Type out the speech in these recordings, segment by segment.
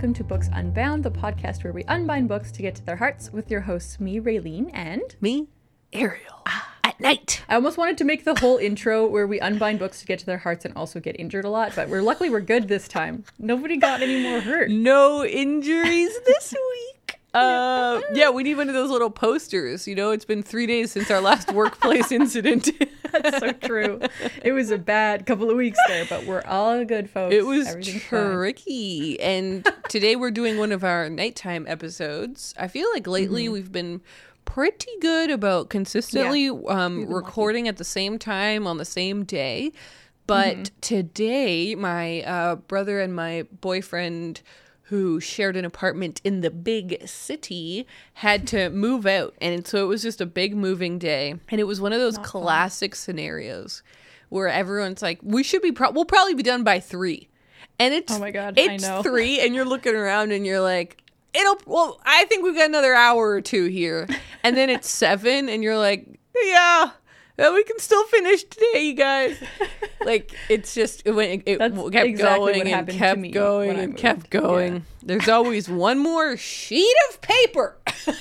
welcome to Books Unbound, the podcast where we unbind books to get to their hearts with your hosts, me, Raylene, and... me, Ariel. At night. I almost wanted to make the whole intro where we unbind books to get to their hearts and also get injured a lot, but luckily we're good this time. Nobody got any more hurt. No injuries this week. Yeah, we need one of those little posters. You know, it's been 3 days since our last workplace incident. That's so true. It was a bad couple of weeks there, but we're all good, folks. It was tricky. And today we're doing one of our nighttime episodes. I feel like lately we've been pretty good about consistently recording at the same time on the same day. But today, my brother and my boyfriend, who shared an apartment in the big city, had to move out. And so it was just a big moving day. And it was one of those classic scenarios where everyone's like, we should be, we'll probably be done by 3. And it's, oh my God, it's I know. 3 and you're looking around and you're like, I think we've got another hour or 2 here. And then it's 7 and you're like, yeah, we can still finish today, you guys. Like, it's just, it kept exactly going and kept going and kept going. Yeah. There's always one more sheet of paper.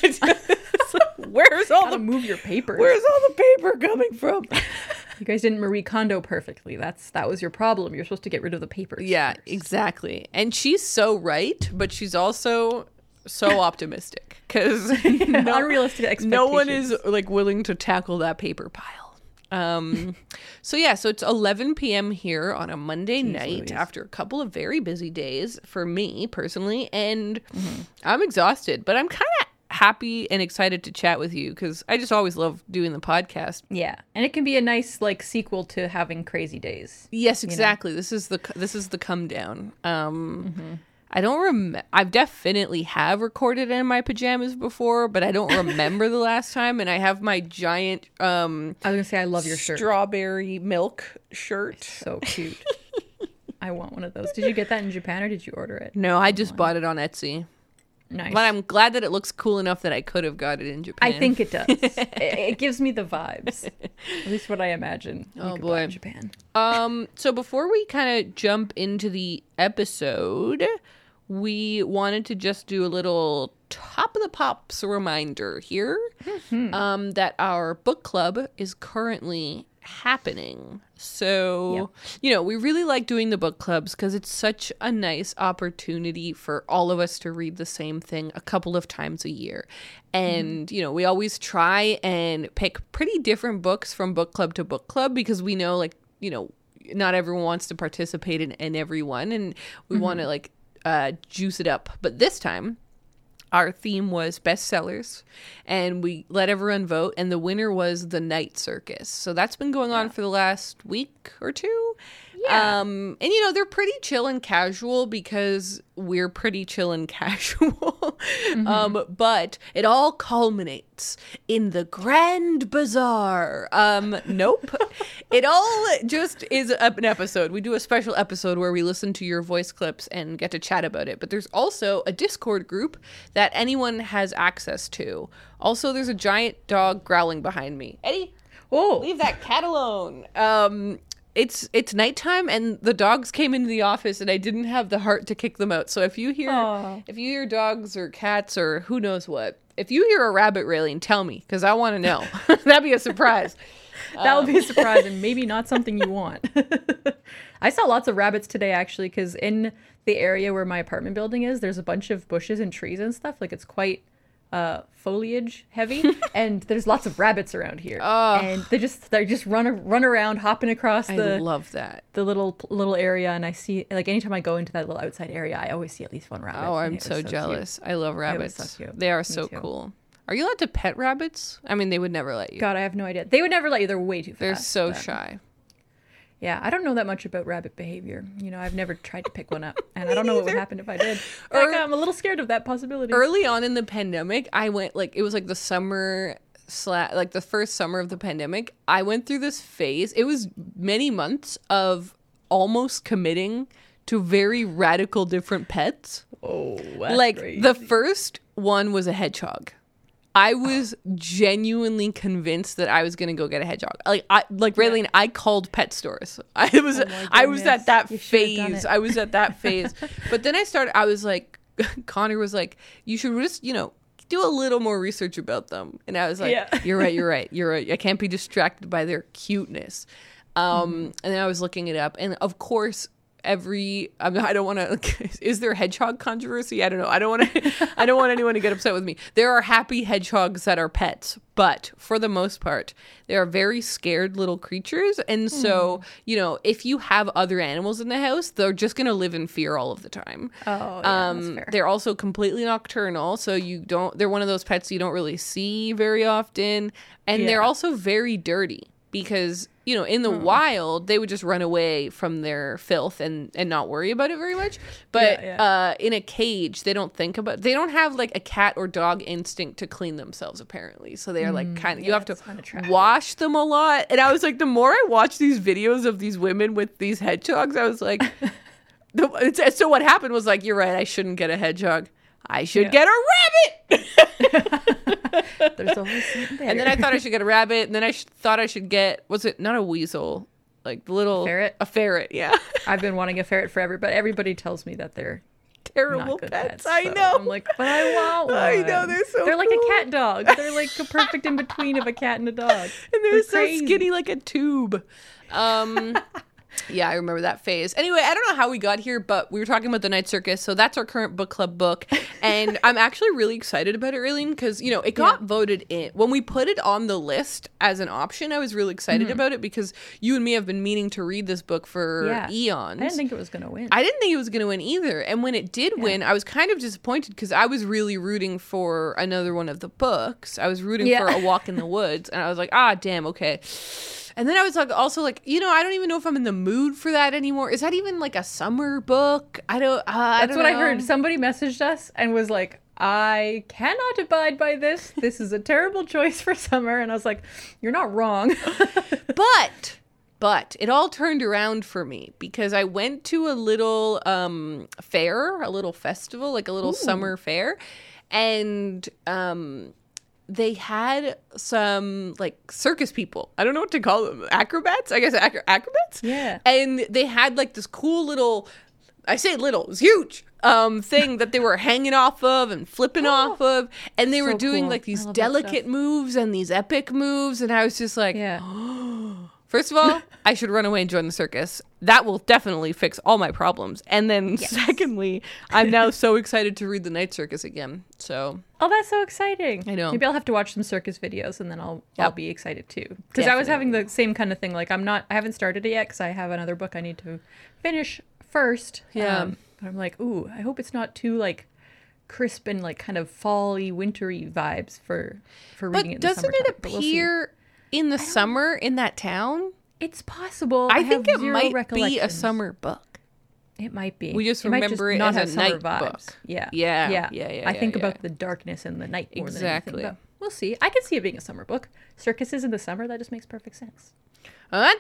Where's all move your paper? Where's all the paper coming from? You guys didn't Marie Kondo perfectly. That was your problem. You're supposed to get rid of the papers. Yeah, first. Exactly. And she's so right, but she's also so optimistic because unrealistic expectations. No one is like willing to tackle that paper pile. So it's 11 p.m. here on a Monday night after a couple of very busy days for me personally, and I'm exhausted, but I'm kind of happy and excited to chat with you because I just always love doing the podcast. Yeah, and it can be a nice like sequel to having crazy days. Yes, exactly. You know? This is the come down. I don't remember. I've definitely have recorded in my pajamas before, but I don't remember the last time. And I have my giant. I was gonna say I love your shirt. Strawberry milk shirt. It's so cute. I want one of those. Did you get that in Japan or did you order it? No, I just bought it on Etsy. Nice. But I'm glad that it looks cool enough that I could have got it in Japan. I think it does. It gives me the vibes. At least what I imagine. Oh boy, in Japan. So before we kind of jump into the episode, we wanted to just do a little top of the pops reminder here that our book club is currently happening. So, we really like doing the book clubs because it's such a nice opportunity for all of us to read the same thing a couple of times a year. And, we always try and pick pretty different books from book club to book club because we know, not everyone wants to participate in every one. And we want to, juice it up. But this time, our theme was bestsellers, and we let everyone vote, and the winner was The Night Circus. So that's been going on for the last week or two. Yeah. And, they're pretty chill and casual because we're pretty chill and casual. But it all culminates in the Grand Bazaar. Nope. It all just is an episode. We do a special episode where we listen to your voice clips and get to chat about it. But there's also a Discord group that anyone has access to. Also, there's a giant dog growling behind me. Eddie, leave that cat alone. It's nighttime and the dogs came into the office and I didn't have the heart to kick them out. So if you hear dogs or cats or who knows what, if you hear a rabbit railing, tell me because I want to know. That'd be a surprise. That would be a surprise and maybe not something you want. I saw lots of rabbits today actually because in the area where my apartment building is, there's a bunch of bushes and trees and stuff. Like it's quite foliage heavy and there's lots of rabbits around here and they just run around hopping across I love that the little area, and I see like anytime I go into that little outside area I always see at least one rabbit. I'm so jealous. Cute. I love rabbits. So cute. They are so cool. Are you allowed to pet rabbits? I mean, they would never let you. God, I have no idea. They would never let you. They're way too fast. They're so shy. Yeah, I don't know that much about rabbit behavior. I've never tried to pick one up, and I don't know what would happen if I did. I'm a little scared of that possibility. Early on in the pandemic, I went it was like the summer the first summer of the pandemic. I went through this phase. It was many months of almost committing to very radical different pets. Oh, that's crazy. The first one was a hedgehog. I was genuinely convinced that I was going to go get a hedgehog. Raylene, I called pet stores. I was at that phase. I was at that phase. But then I was like, Connor was like, you should just, do a little more research about them. And I was like, Yeah. you're right. I can't be distracted by their cuteness. And then I was looking it up. And of course, I don't want to, is there hedgehog controversy? I don't know. I don't want anyone to get upset with me. There are happy hedgehogs that are pets, but for the most part, they are very scared little creatures. And so, if you have other animals in the house, they're just going to live in fear all of the time. Oh, yeah, that's fair. They're also completely nocturnal. So they're one of those pets you don't really see very often. And they're also very dirty because, in the wild, they would just run away from their filth and not worry about it very much. But in a cage, they don't have like a cat or dog instinct to clean themselves, apparently. So they are like you have to wash them a lot. And I was like, the more I watch these videos of these women with these hedgehogs, I was like, so what happened was like, you're right, I shouldn't get a hedgehog. I should get a rabbit. There's always something there. And then I thought I should get a rabbit. And then I thought I should get, was it not a weasel? Like the little ferret? A ferret, yeah. I've been wanting a ferret forever, but everybody tells me that they're terrible not good pets. pets. I So know. I'm like, but I want one. I know, they're so They're like cool. a cat dog. They're like a perfect in between of a cat and a dog. And they're so crazy. skinny like a tube. Yeah, I remember that phase. Anyway, I don't know how we got here, but we were talking about the Night Circus. So that's our current book club book. And I'm actually really excited about it, Raylene, because, it got voted in. When we put it on the list as an option, I was really excited about it because you and me have been meaning to read this book for eons. I didn't think it was going to win. I didn't think it was going to win either. And when it did win, I was kind of disappointed because I was really rooting for another one of the books. I was rooting for A Walk in the Woods. And I was like, damn, okay. And then I was like, also like, I don't even know if I'm in the mood for that anymore. Is that even like a summer book? That's what I heard. Somebody messaged us and was like, I cannot abide by this. This is a terrible choice for summer. And I was like, you're not wrong. But it all turned around for me because I went to a little fair, a little festival, like a little summer fair. And they had some like circus people. I don't know what to call them. Acrobats? I guess acrobats? Yeah. And they had like this cool little, I say little, it was huge, thing that they were hanging off of and flipping off of. And they were doing cool. like these I love that delicate moves and these epic moves. And I was just like, first of all, I should run away and join the circus. That will definitely fix all my problems. And then secondly, I'm now so excited to read The Night Circus again. So, Oh, that's so exciting. I know. Maybe I'll have to watch some circus videos and then I'll be excited too. Because I was Definitely. having the same kind of thing. Like I haven't started it yet because I have another book I need to finish first. Yeah. But I'm like, ooh, I hope it's not too like crisp and like kind of fall-y, wintry vibes for reading it in the doesn't summertime. it But we'll see. appear in the summer in that town? It's possible. I think have it zero might be a recollections. summer book. It might be. We just It might remember it not as a have summer night book. Yeah. Yeah. I think yeah. about the darkness and the night more Exactly. than anything. But we'll see. I can see it being a summer book. Circuses in the summer, that just makes perfect sense. Sorry,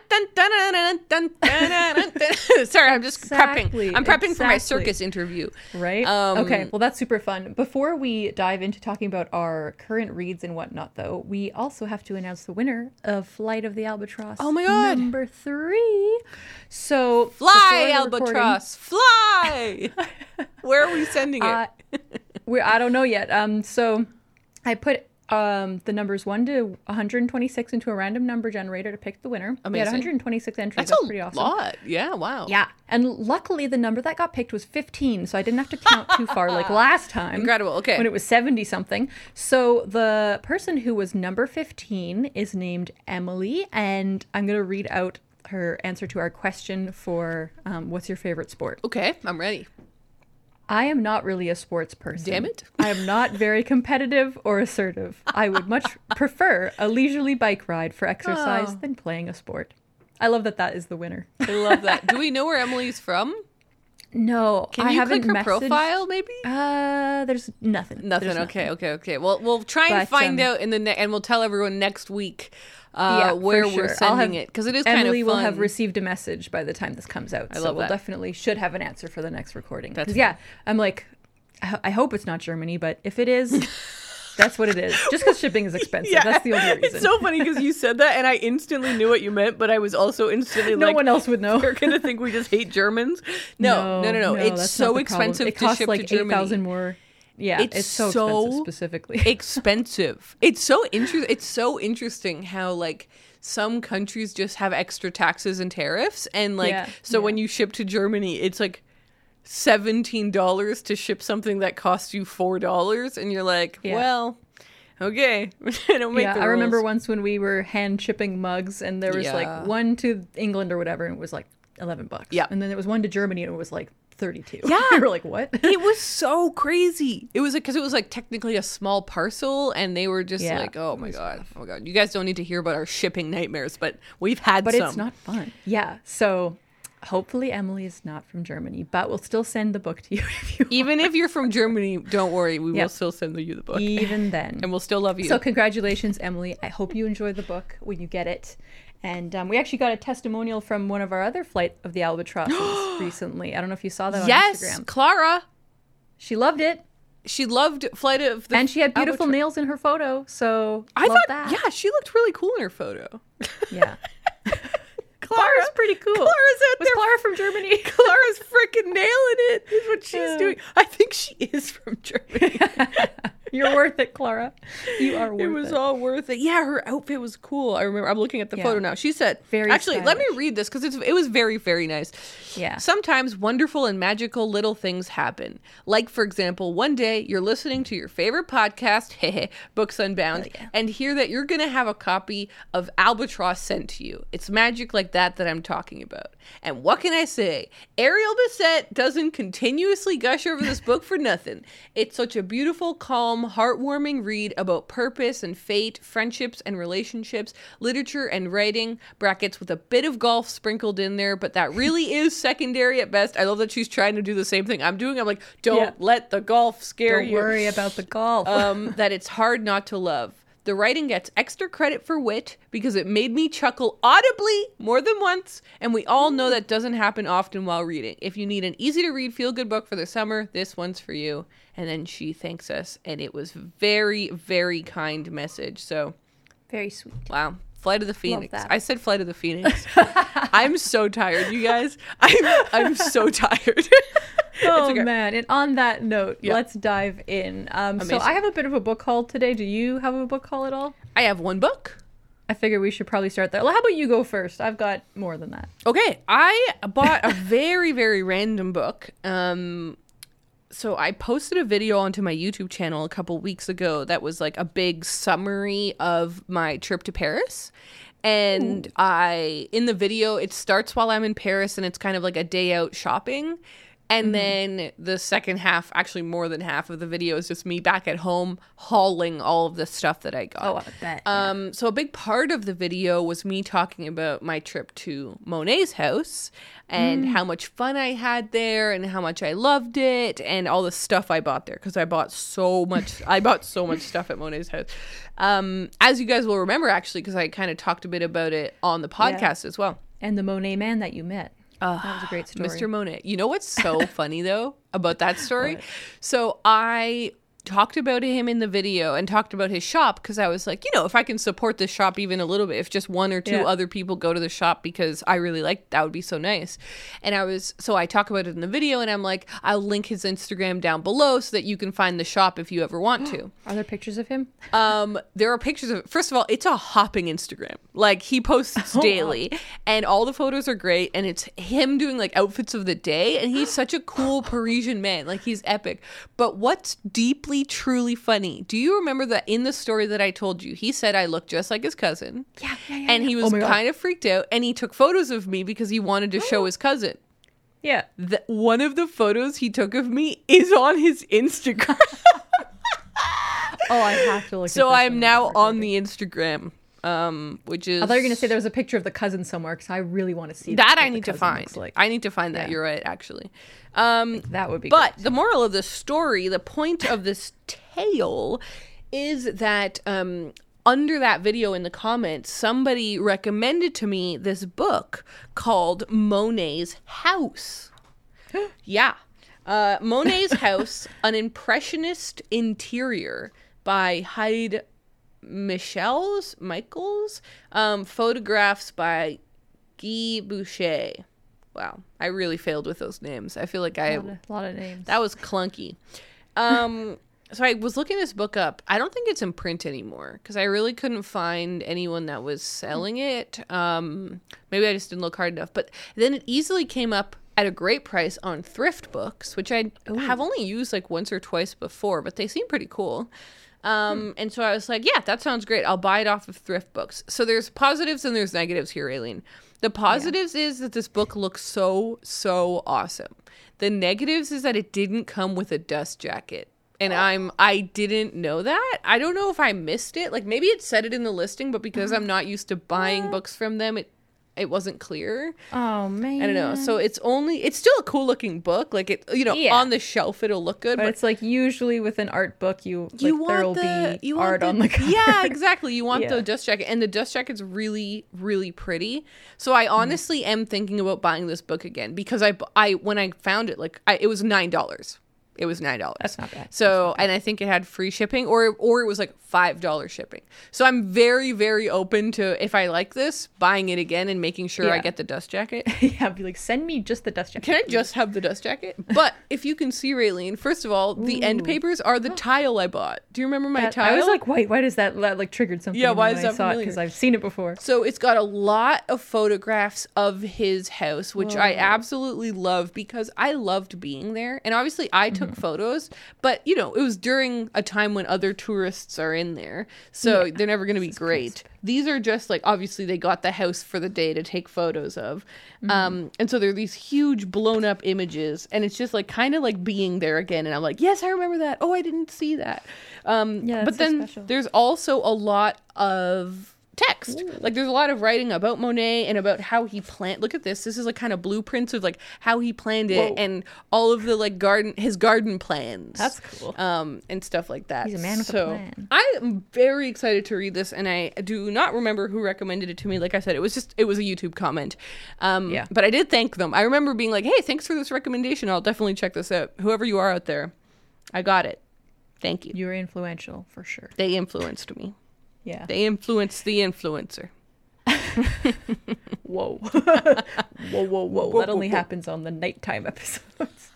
I'm just prepping. I'm prepping for my circus interview. Right? Okay, well, that's super fun. Before we dive into talking about our current reads and whatnot, though, we also have to announce the winner of Flight of the Albatross. Oh my God. Number 3. So, Fly, Albatross, fly! Where are we sending it? I don't know yet. So I put the numbers 1 to 126 into a random number generator to pick the winner. We had Amazing. 126 entries. That's pretty a awesome. lot. Yeah, wow. Yeah. And luckily the number that got picked was 15, so I didn't have to count too far like last time. Incredible. Okay. When it was 70 something. So the person who was number 15 is named Emily, and I'm going to read out her answer to our question for what's your favorite sport? Okay, I'm ready. I am not really a sports person. Damn it. I am not very competitive or assertive. I would much prefer a leisurely bike ride for exercise than playing a sport. I love that that is the winner. I love that. Do we know where Emily's from? No, Can I you haven't click her messaged- profile, maybe? There's nothing. Nothing. There's Okay. Well, we'll try and But, find out in the and we'll tell everyone next week Yeah, where for we're sure. sending it because it is kind of fun. Emily will have received a message by the time this comes out. So love we'll that. definitely should have an answer for the next recording. That's 'Cause, yeah, I'm like, I hope it's not Germany, but if it is, That's what it is. Just because shipping is expensive. Yeah. That's the only reason. It's so funny because you said that and I instantly knew what you meant, but I was also instantly no like, one else would know. they're going to think we just hate Germans. No. It's that's so not the problem. expensive It to costs ship like to Germany. 8,000 more. Yeah, it's so expensive specifically. expensive. It's so interesting how like some countries just have extra taxes and tariffs, and like when you ship to Germany, it's like $17 to ship something that costs you $4, and you're like, well, okay. I don't make the rules. I remember once when we were hand shipping mugs, and there was like one to England or whatever, and it was like $11. Yeah, and then there was one to Germany, and it was like 32. Yeah, we were like, what? It was so crazy. It was like, because it was like technically a small parcel, and they were just like, oh my god, you guys don't need to hear about our shipping nightmares, but we've had some. But it's not fun. Yeah, so hopefully Emily is not from Germany, but we'll still send the book to you if you want. Even if you're from Germany, don't worry, we will still send you the book. Even then. And we'll still love you. So congratulations, Emily. I hope you enjoy the book when you get it. And we actually got a testimonial from one of our other Flight of the Albatrosses recently. I don't know if you saw that on Instagram. Yes, Clara. She loved it. She loved Flight of the And she had beautiful nails in her photo, so I thought that. Yeah, she looked really cool in her photo. Yeah. Clara's pretty cool. Clara's out Was there. Clara from Germany? Clara's freaking nailing it. Is what she's doing. I think she is from Germany. You're worth it, Clara. You are worth it. It was all worth it. Yeah, her outfit was cool. I remember. I'm looking at the photo now. She said, very actually, stylish. let me read this because it was very, very nice. Yeah. Sometimes wonderful and magical little things happen. Like, for example, one day you're listening to your favorite podcast, Books Unbound, and hear that you're going to have a copy of Albatross sent to you. It's magic like that I'm talking about. And what can I say? Ariel Bissett doesn't continuously gush over this book for nothing. It's such a beautiful, calm, heartwarming read about purpose and fate, friendships and relationships, literature and writing, brackets with a bit of golf sprinkled in there, but that really is secondary at best. I love that she's trying to do the same thing I'm doing. I'm like, don't let the golf scare you. Don't worry about the golf. That it's hard not to love. The writing gets extra credit for wit because it made me chuckle audibly more than once, and we all know that doesn't happen often while reading. If you need an easy-to-read, feel-good book for the summer, this one's for you. And then she thanks us, and it was very, very kind message. So, very sweet. Wow. Flight of the Phoenix. I said Flight of the Phoenix. I'm so tired, you guys. I'm so tired. Oh, okay. Man. And on that note, let's dive in. So I have a bit of a book haul today. Do you have a book haul at all? I have one book. I figure we should probably start there. Well, how about you go first? I've got more than that. Okay. I bought a very, very random book. So I posted a video onto my YouTube channel a couple weeks ago that was like a big summary of my trip to Paris. And in the video, it starts while I'm in Paris and it's kind of like a day out shopping. And then the second half, actually more than half of the video, is just me back at home hauling all of the stuff that I got. Oh, I bet. So a big part of the video was me talking about my trip to Monet's house and how much fun I had there and how much I loved it and all the stuff I bought there because I bought so much. I bought so much stuff at Monet's house. As you guys will remember, actually, because I kind of talked a bit about it on the podcast as well. And the Monet man that you met. That was a great story. Mr. Monet. You know what's so funny, though, about that story? What? So I talked about him in the video and talked about his shop because I was like, if I can support this shop even a little bit, if just one or two other people go to the shop because I really like that would be so nice. And I talk about it in the video and I'm like, I'll link his Instagram down below so that you can find the shop if you ever want to. Are there pictures of him? There are pictures of it. First of all, it's a hopping Instagram. Like he posts daily and all the photos are great and it's him doing like outfits of the day and he's such a cool Parisian man. Like he's epic. But what's deeply truly funny, do you remember that in the story that I told you, he said I look just like his cousin? Yeah. And he was kind of freaked out and he took photos of me because he wanted to show his cousin. Yeah. One of the photos he took of me is on his Instagram. I have to look at So I'm now on the Instagram. Which is... I thought you were going to say there was a picture of the cousin somewhere because I really want to see that. I need to find. I need to find that. You're right, actually. That would be But great. the moral of the story, the point of this tale is that under that video in the comments, somebody recommended to me this book called Monet's House. Yeah. Monet's House, an impressionist interior. by Hyde Michaels. Photographs by Guy Boucher. Wow, I really failed with those names. I feel like A lot of names. that was clunky. So I was looking this book up. I don't think it's in print anymore because I really couldn't find anyone that was selling it. Maybe I just didn't look hard enough. But then it easily came up at a great price on Thrift Books, which I have only used like once or twice before, but they seem pretty cool. And so I was like, yeah, that sounds great. I'll buy it off of Thrift Books. So there's positives and there's negatives here, Aileen. The positives is that this book looks so awesome. The negatives is that it didn't come with a dust jacket. And I didn't know that. I don't know if I missed it. Like maybe it said it in the listing, but because I'm not used to buying books from them, it wasn't clear. Oh man. I don't know. So it's still a cool looking book. Like it, on the shelf it'll look good. But it's like usually with an art book, there will be art on the cover. Yeah, exactly. You want the dust jacket, and the dust jacket's really, really pretty. So I honestly am thinking about buying this book again because I when I found it, it was $9. It was $9. That's not bad. So, and I think it had free shipping or it was like $5 shipping. So I'm very, very open to, if I like this, buying it again and making sure I get the dust jacket. Yeah, be like, send me just the dust jacket. Can I just have the dust jacket? But if you can see, Raylene, first of all, the end papers are the tile I bought. Do you remember my tile? I was like, why does that like triggered something? Yeah, why is when that I saw it? familiar? Because I've seen it before. So it's got a lot of photographs of his house, which I absolutely love because I loved being there. And obviously I took photos, but it was during a time when other tourists are in there. So they're never going to be great. Crisp. These are just like, obviously they got the house for the day to take photos of. And so there are these huge blown up images and it's just like kind of like being there again. And I'm like, yes, I remember that. Oh, I didn't see that. But then there's also a lot of text. Ooh. Like there's a lot of writing about Monet and about how he planned. Look at this. This is like kind of blueprints of like how he planned it and all of the like his garden plans. That's cool. And stuff like that. He's a man with a plan. I am very excited to read this and I do not remember who recommended it to me. Like I said, it was a YouTube comment. But I did thank them. I remember being like, hey, thanks for this recommendation. I'll definitely check this out. Whoever you are out there, I got it. Thank you. You were influential for sure. They influenced me. Yeah. They influenced the influencer. Whoa. Whoa. That only happens on the nighttime episodes.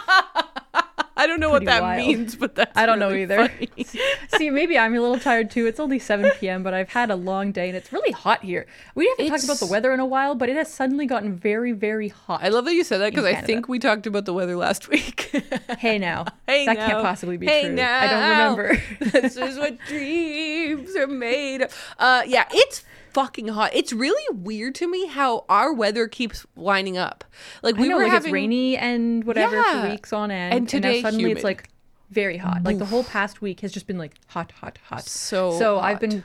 I don't know what that means, but that's I don't really know either. Funny. See, maybe I'm a little tired too. It's only 7 p.m., but I've had a long day and it's really hot here. We haven't talked about the weather in a while, but it has suddenly gotten very, very hot. I love that you said that because I think we talked about the weather last week. Hey now. Hey that now. Can't possibly be hey true. Now. I don't remember. This is what dreams are made of. Yeah, it's fucking hot. It's really weird to me how our weather keeps lining up. Like we were having it's rainy and whatever for weeks on end, and today now suddenly humid. It's like very hot. Like the whole past week has just been like hot. So hot. I've been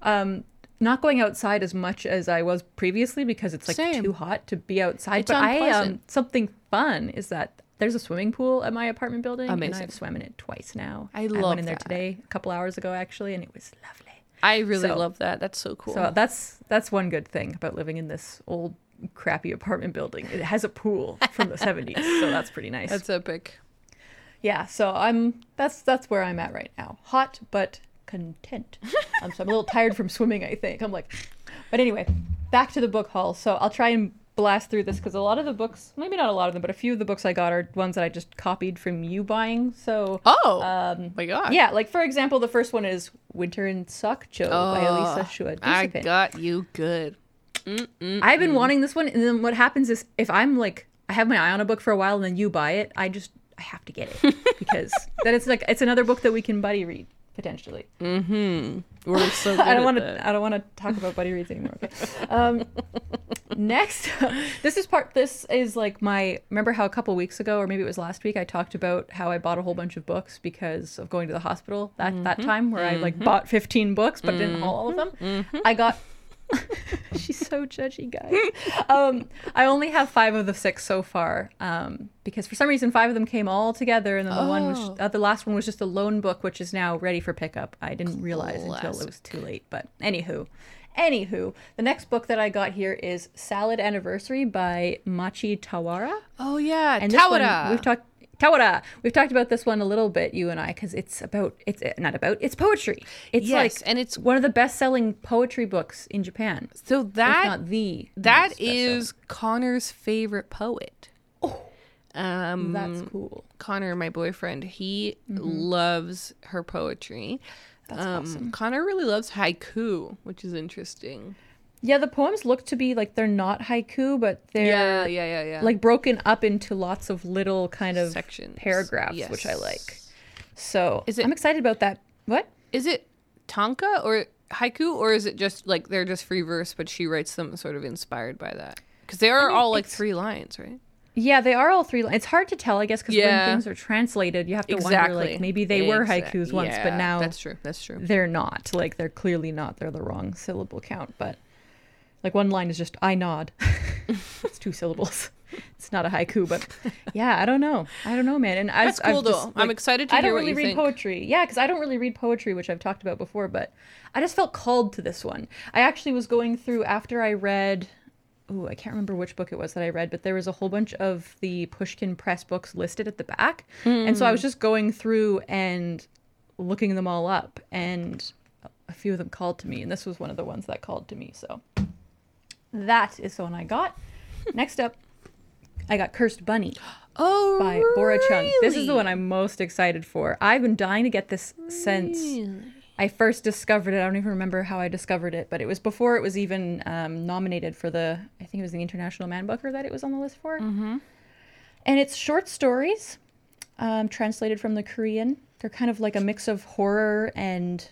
not going outside as much as I was previously because it's like too hot to be outside. It's but unpleasant. Something fun is that there's a swimming pool at my apartment building. Amazing. And I've swam in it twice now. I went in there today, a couple hours ago actually, and it was lovely. I really love that. That's so cool. So that's one good thing about living in this old crappy apartment building. It has a pool from the 70s, so that's pretty nice. That's epic. Yeah, so that's where I'm at right now. Hot but content. So I'm a little tired from swimming, I think. But anyway, back to the book haul. So I'll try and blast through this because a lot of the books, maybe not a lot of them, but a few of the books I got are ones that I just copied from you buying. So my God. Yeah, like for example, the first one is Winter in Sokcho by Elisa Shuad. I got you good. I've been wanting this one, and then what happens is if I'm like I have my eye on a book for a while and then you buy it, I have to get it because then it's another book that we can buddy read potentially. We're so good I don't want to talk about buddy reads anymore. Okay. Next, this is like remember how a couple weeks ago, or maybe it was last week, I talked about how I bought a whole bunch of books because of going to the hospital that time where I like bought 15 books but didn't haul all of them. I got she's so judgy, guys. I only have 5 of the 6 so far because for some reason 5 of them came all together, and then the last one was just a loan book, which is now ready for pickup. I didn't realize until it was too late. But anywho, the next book that I got here is Salad Anniversary by Machi Tawara. Oh yeah, and Tawara. We've talked. Kaora. We've talked about this one a little bit, you and I, because it's poetry. It's Yes, like, and it's one of the best-selling poetry books in Japan. so If that not the that most best-selling. is Connor's favorite poet. That's cool. Connor, my boyfriend, he loves her poetry. That's awesome. Connor really loves haiku, which is interesting. Yeah, the poems look to be like they're not haiku, but they're Yeah. like broken up into lots of little kind of Sections. paragraphs, Yes. which I like. So Is it- I'm excited about that. What? Is it tanka or haiku, or is it just like they're just free verse, but she writes them sort of inspired by that? Because they are all like 3 lines, right? Yeah, they are all 3 lines. It's hard to tell, I guess, because Yeah. when things are translated, you have to Exactly. wonder, like, maybe they were haikus once, but now that's true. That's true. they're not. Like, they're clearly not. They're the wrong syllable count. But, like, one line is just, I nod. It's 2 syllables. It's not a haiku, but yeah, I don't know. I don't know, man. And That's cool, though. I'm excited to I hear don't what really you read think. poetry. Yeah, because I don't really read poetry, which I've talked about before, but I just felt called to this one. I actually was going through after I read, I can't remember which book it was that I read, but there was a whole bunch of the Pushkin Press books listed at the back. And so I was just going through and looking them all up, and a few of them called to me, and this was one of the ones that called to me. So that is the one I got. Next up, I got Cursed Bunny Oh, by Bora Chung. This is the one I'm most excited for. I've been dying to get this since I first discovered it. I don't even remember how I discovered it, but it was before it was even nominated for I think it was the International Man Booker that it was on the list for. Mm-hmm. And it's short stories, translated from the Korean. They're kind of like a mix of horror and,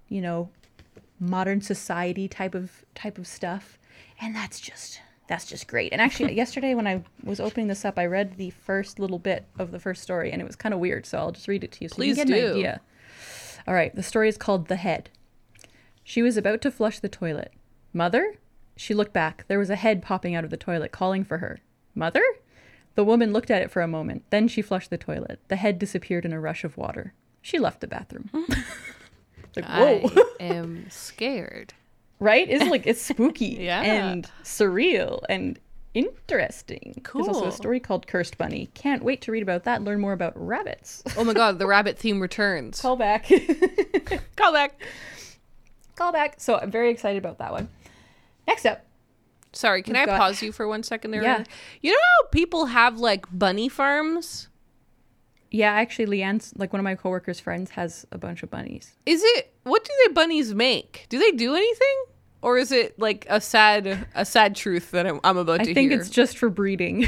modern society type of stuff. And that's just great. And actually, yesterday when I was opening this up, I read the first little bit of the first story, and it was kind of weird. So I'll just read it to you so you can get an idea. All right, the story is called The Head. She was about to flush the toilet. Mother? She looked back. There was a head popping out of the toilet, calling for her. Mother? The woman looked at it for a moment. Then she flushed the toilet. The head disappeared in a rush of water. She left the bathroom. Like, whoa. I am scared. Right? It's spooky Yeah. and surreal and interesting. Cool. There's also a story called Cursed Bunny. Can't wait to read about that and learn more about rabbits. Oh my god, the rabbit theme returns. Call back. Call back. Call back. So I'm very excited about that one. Next up. Sorry, can I got- pause you for 1 second there? Yeah. You know how people have like bunny farms? Yeah, actually, Leanne's, like, one of my coworkers' friends has a bunch of bunnies. What do the bunnies make? Do they do anything? Or is it like a sad truth that I'm about to hear? I think it's just for breeding.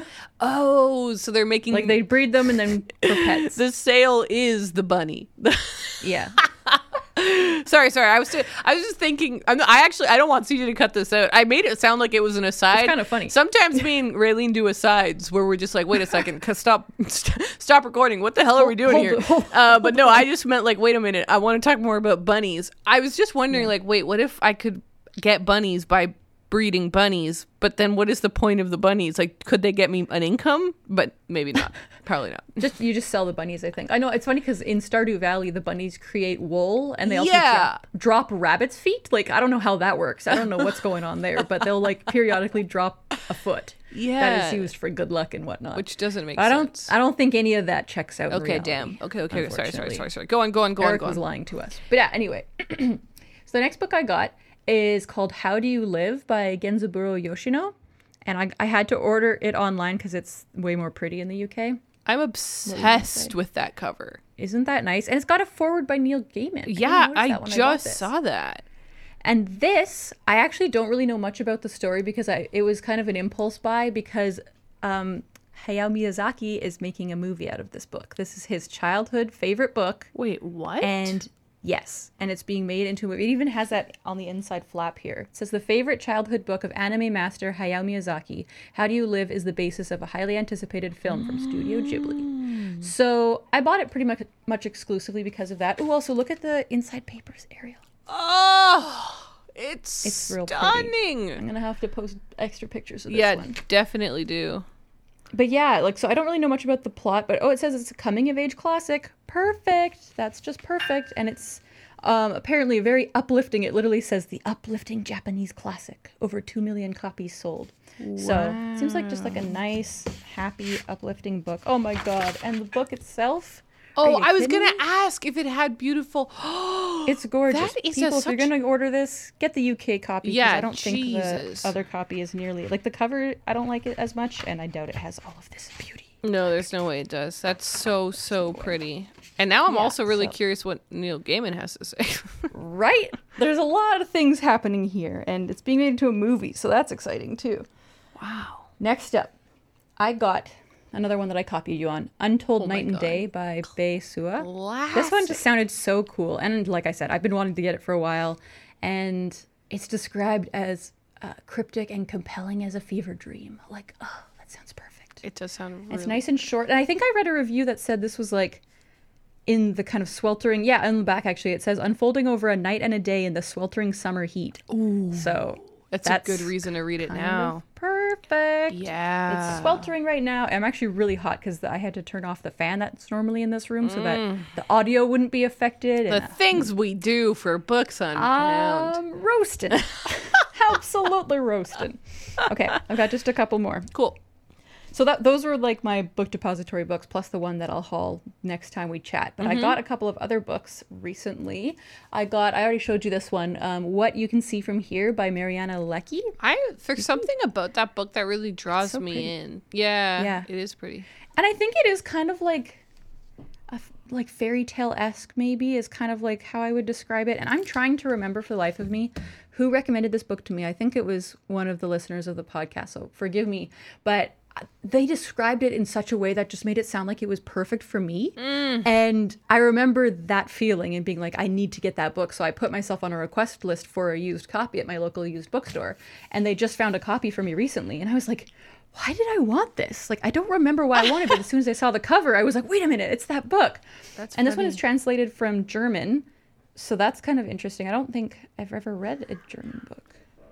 Oh, so they're making Like, they breed them and then for pets. the sale is the bunny. Yeah. Sorry. I was just thinking. I don't want CJ to cut this out. I made it sound like it was an aside. It's kinda funny. Sometimes me and Raylene do asides where we're just like, wait a second, stop recording. What the hell are we doing here? But no, I just meant like, wait a minute. I want to talk more about bunnies. I was just wondering, like, wait, what if I could get bunnies by breeding bunnies? But then, what is the point of the bunnies? Like, could they get me an income? But maybe not. Probably not. You just sell the bunnies, I think. I know, it's funny because in Stardew Valley, the bunnies create wool and they also Yeah. drop rabbits' feet. Like, I don't know how that works. I don't know what's going on there, but they'll, like, periodically drop a foot. Yeah. That is used for good luck and whatnot. Which doesn't make I sense. don't think any of that checks out in Okay, reality, damn. Okay. unfortunately. Sorry. Go on. Eric was lying to us. But yeah, anyway. So the next book I got is called How Do You Live by Genzaburo Yoshino. And I had to order it online because it's way more pretty in the UK. I'm obsessed with that cover. Isn't that nice? And it's got a foreword by Neil Gaiman. Yeah, didn't notice I that when bought just this. saw that. And this, I actually don't really know much about the story because it was kind of an impulse buy because Hayao Miyazaki is making a movie out of this book. This is his childhood favorite book. Wait, what? And yes, and it's being made into a movie. It even has that on the inside flap here. It says, the favorite childhood book of anime master Hayao Miyazaki, How Do You Live is the basis of a highly anticipated film from Studio Ghibli. So I bought it pretty much exclusively because of that. Oh, also look at the inside papers, Ariel. Oh, it's real pretty. stunning. I'm going to have to post extra pictures of this one. Definitely do. But yeah, like, so I don't really know much about the plot, but it says it's a coming of age classic. Perfect. That's just perfect. And it's Apparently very uplifting. It literally says the uplifting Japanese classic. Over 2 million copies sold. Wow. So it seems like just like a nice, happy, uplifting book. Oh my God. And the book itself. Oh, I was going to ask if it had beautiful. It's gorgeous. That is People, if you're going to order this, get the UK copy. Yeah, I don't think the other copy is nearly. Like the cover, I don't like it as much. And I doubt it has all of this beauty. No, there's no way it does. That's so pretty. And now I'm also really curious what Neil Gaiman has to say. Right? There's a lot of things happening here. And it's being made into a movie. So that's exciting too. Wow. Next up, I got another one that I copied you on. Untold Night and Day by Bei Sua. Classic. This one just sounded so cool. And like I said, I've been wanting to get it for a while. And it's described as cryptic and compelling as a fever dream. Like, oh, that sounds perfect. It does sound really... It's nice and short. And I think I read a review that said this was like in the kind of sweltering... Yeah, on the back actually it says unfolding over a night and a day in the sweltering summer heat. Ooh. So that's a good reason to read it now. Perfect. Yeah. It's sweltering right now. I'm actually really hot because I had to turn off the fan that's normally in this room so that the audio wouldn't be affected. The things we do for Books Unbound. Roasting. Absolutely roasting. Okay, I've got just a couple more. Cool. So those were like my book depository books, plus the one that I'll haul next time we chat. But I got a couple of other books recently. I already showed you this one, What You Can See From Here by Mariana Leckie. There's something about that book that really draws me in. Yeah, it is pretty. And I think it is kind of like like fairy tale-esque maybe is kind of like how I would describe it. And I'm trying to remember for the life of me who recommended this book to me. I think it was one of the listeners of the podcast, so forgive me. But they described it in such a way that just made it sound like it was perfect for me. And I remember that feeling and being like, I need to get that book. So I put myself on a request list for a used copy at my local used bookstore. And they just found a copy for me recently. And I was like, why did I want this? Like, I don't remember why I wanted it. As soon as I saw the cover, I was like, wait a minute, it's that book. And this one is translated from German. So that's kind of interesting. I don't think I've ever read a German book.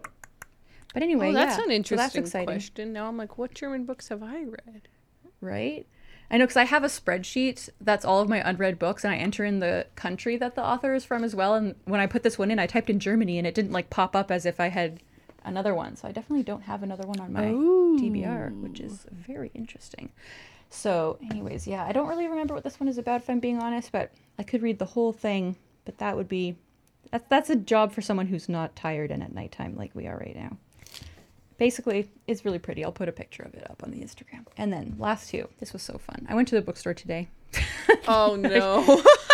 But anyway, that's an interesting question. Now I'm like, what German books have I read? Right? I know, because I have a spreadsheet that's all of my unread books, and I enter in the country that the author is from as well. And when I put this one in, I typed in Germany, and it didn't like pop up as if I had another one. So I definitely don't have another one on my TBR, which is very interesting. So anyways, I don't really remember what this one is about, if I'm being honest, but I could read the whole thing. But that would be, that's a job for someone who's not tired and at nighttime like we are right now. Basically, it's really pretty. I'll put a picture of it up on the Instagram. And then last two. This was so fun. I went to the bookstore today. Oh, no.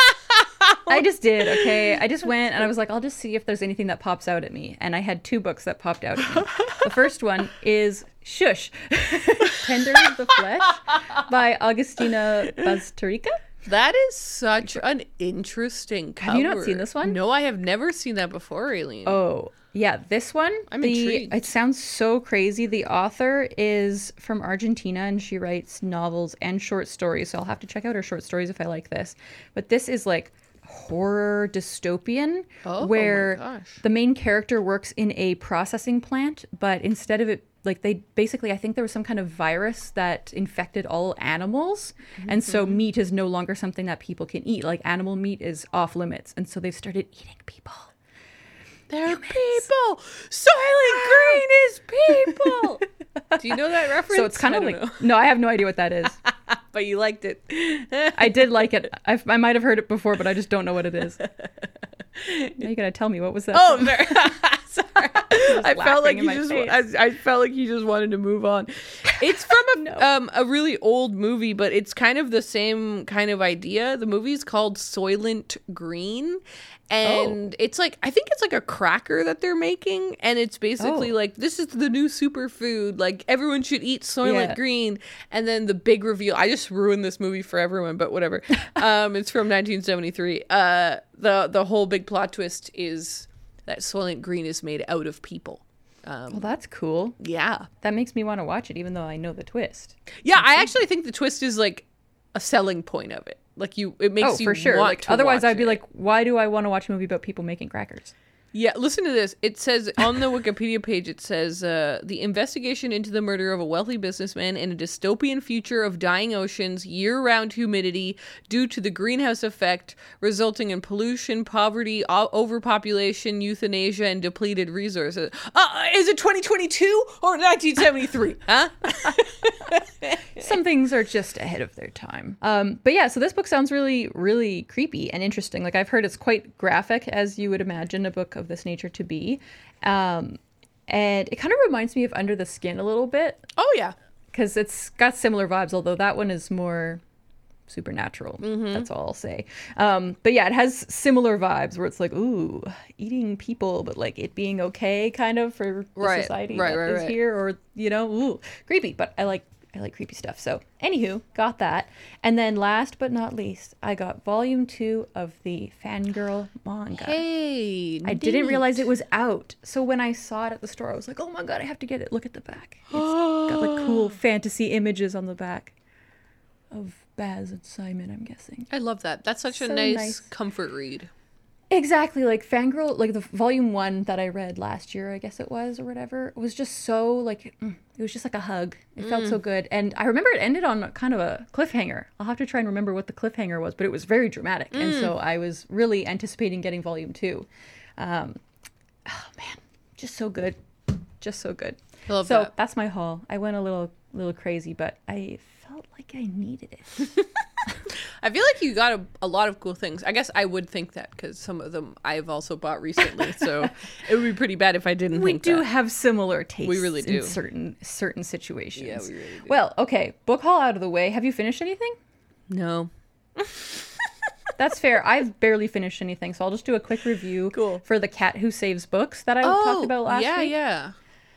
I just did, okay? I just went and I was like, I'll just see if there's anything that pops out at me. And I had two books that popped out at me. The first one is Shush, Tender of the Flesh by Augustina Bazterrica. That is such an interesting cover. Have you not seen this one? No, I have never seen that before, Aileen. Oh, yeah. This one, I'm intrigued. It sounds so crazy. The author is from Argentina and she writes novels and short stories. So I'll have to check out her short stories if I like this. But this is like horror dystopian where the main character works in a processing plant, but instead of it, like they basically, I think there was some kind of virus that infected all animals. And so meat is no longer something that people can eat. Like animal meat is off limits. And so they've started eating people. They're people. Soylent Green is people. Do you know that reference? So it's kind of like, no, I have no idea what that is. But you liked it. I did like it. I might have heard it before, but I just don't know what it is. Now you gotta tell me, what was that? Oh, sorry. I felt like you just wanted to move on. It's from a really old movie, but it's kind of the same kind of idea. The movie's called Soylent Green. And it's like, I think it's like a cracker that they're making. And it's basically like, this is the new superfood. Like, everyone should eat Soylent Green. And then the big reveal, I just ruined this movie for everyone, but whatever. It's from 1973. The whole big plot twist is that Soylent Green is made out of people. Well, that's cool. Yeah. That makes me want to watch it, even though I know the twist. Yeah, I actually think the twist is like a selling point of it. Like it makes you for sure. want like, to otherwise, watch I'd be like, why do I want to watch a movie about people making crackers? Yeah, listen to this. It says on the Wikipedia page, it says the investigation into the murder of a wealthy businessman in a dystopian future of dying oceans, year-round humidity due to the greenhouse effect, resulting in pollution, poverty, overpopulation, euthanasia, and depleted resources. Is it 2022 or 1973? Huh? Some things are just ahead of their time. But yeah, so this book sounds really, really creepy and interesting. Like, I've heard it's quite graphic, as you would imagine a book of this nature to be. And it kind of reminds me of Under the Skin a little bit. Oh, yeah. Because it's got similar vibes, although that one is more supernatural. That's all I'll say. But yeah, it has similar vibes where it's like, ooh, eating people, but like it being okay kind of for the society that is here, or, you know, ooh, creepy. But I like creepy stuff. So anywho, got that. And then last but not least, I got volume 2 of the Fangirl manga. Hey, I didn't realize it was out. So when I saw it at the store, I was like, oh my God, I have to get it. Look at the back. It's got like cool fantasy images on the back of Baz and Simon, I'm guessing. I love that. That's such a nice comfort read. Exactly. Like Fangirl, like the volume 1 that I read last year, I guess it was, or whatever, it was just so like, it was just like a hug. It felt so good. And I remember it ended on kind of a cliffhanger. I'll have to try and remember what the cliffhanger was, but it was very dramatic. And so I was really anticipating getting volume 2. Oh man, just so good. Just so good. I love that. That's my haul. I went a little crazy, but I felt like I needed it. I feel like you got a lot of cool things. I guess I would think that because some of them I've also bought recently. So it would be pretty bad if I didn't think that. We do have similar tastes. We really do. In certain situations. Yeah, we really do. Well, okay. Book haul out of the way. Have you finished anything? No. That's fair. I've barely finished anything, so I'll just do a quick review for The Cat Who Saves Books that I talked about last week. Yeah.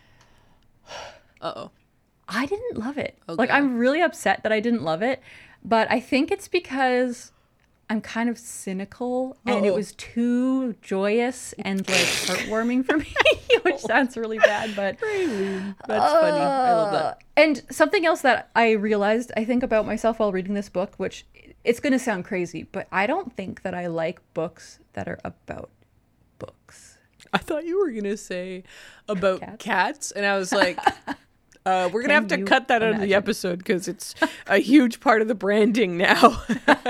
Uh-oh. I didn't love it. Okay. Like, I'm really upset that I didn't love it, but I think it's because I'm kind of cynical and it was too joyous and like heartwarming for me, which sounds really bad, but that's funny. I love that. And something else that I realized, I think, about myself while reading this book, which it's going to sound crazy, but I don't think that I like books that are about books. I thought you were going to say about cats, and I was like... we're going to have to cut that out of the episode because it's a huge part of the branding now.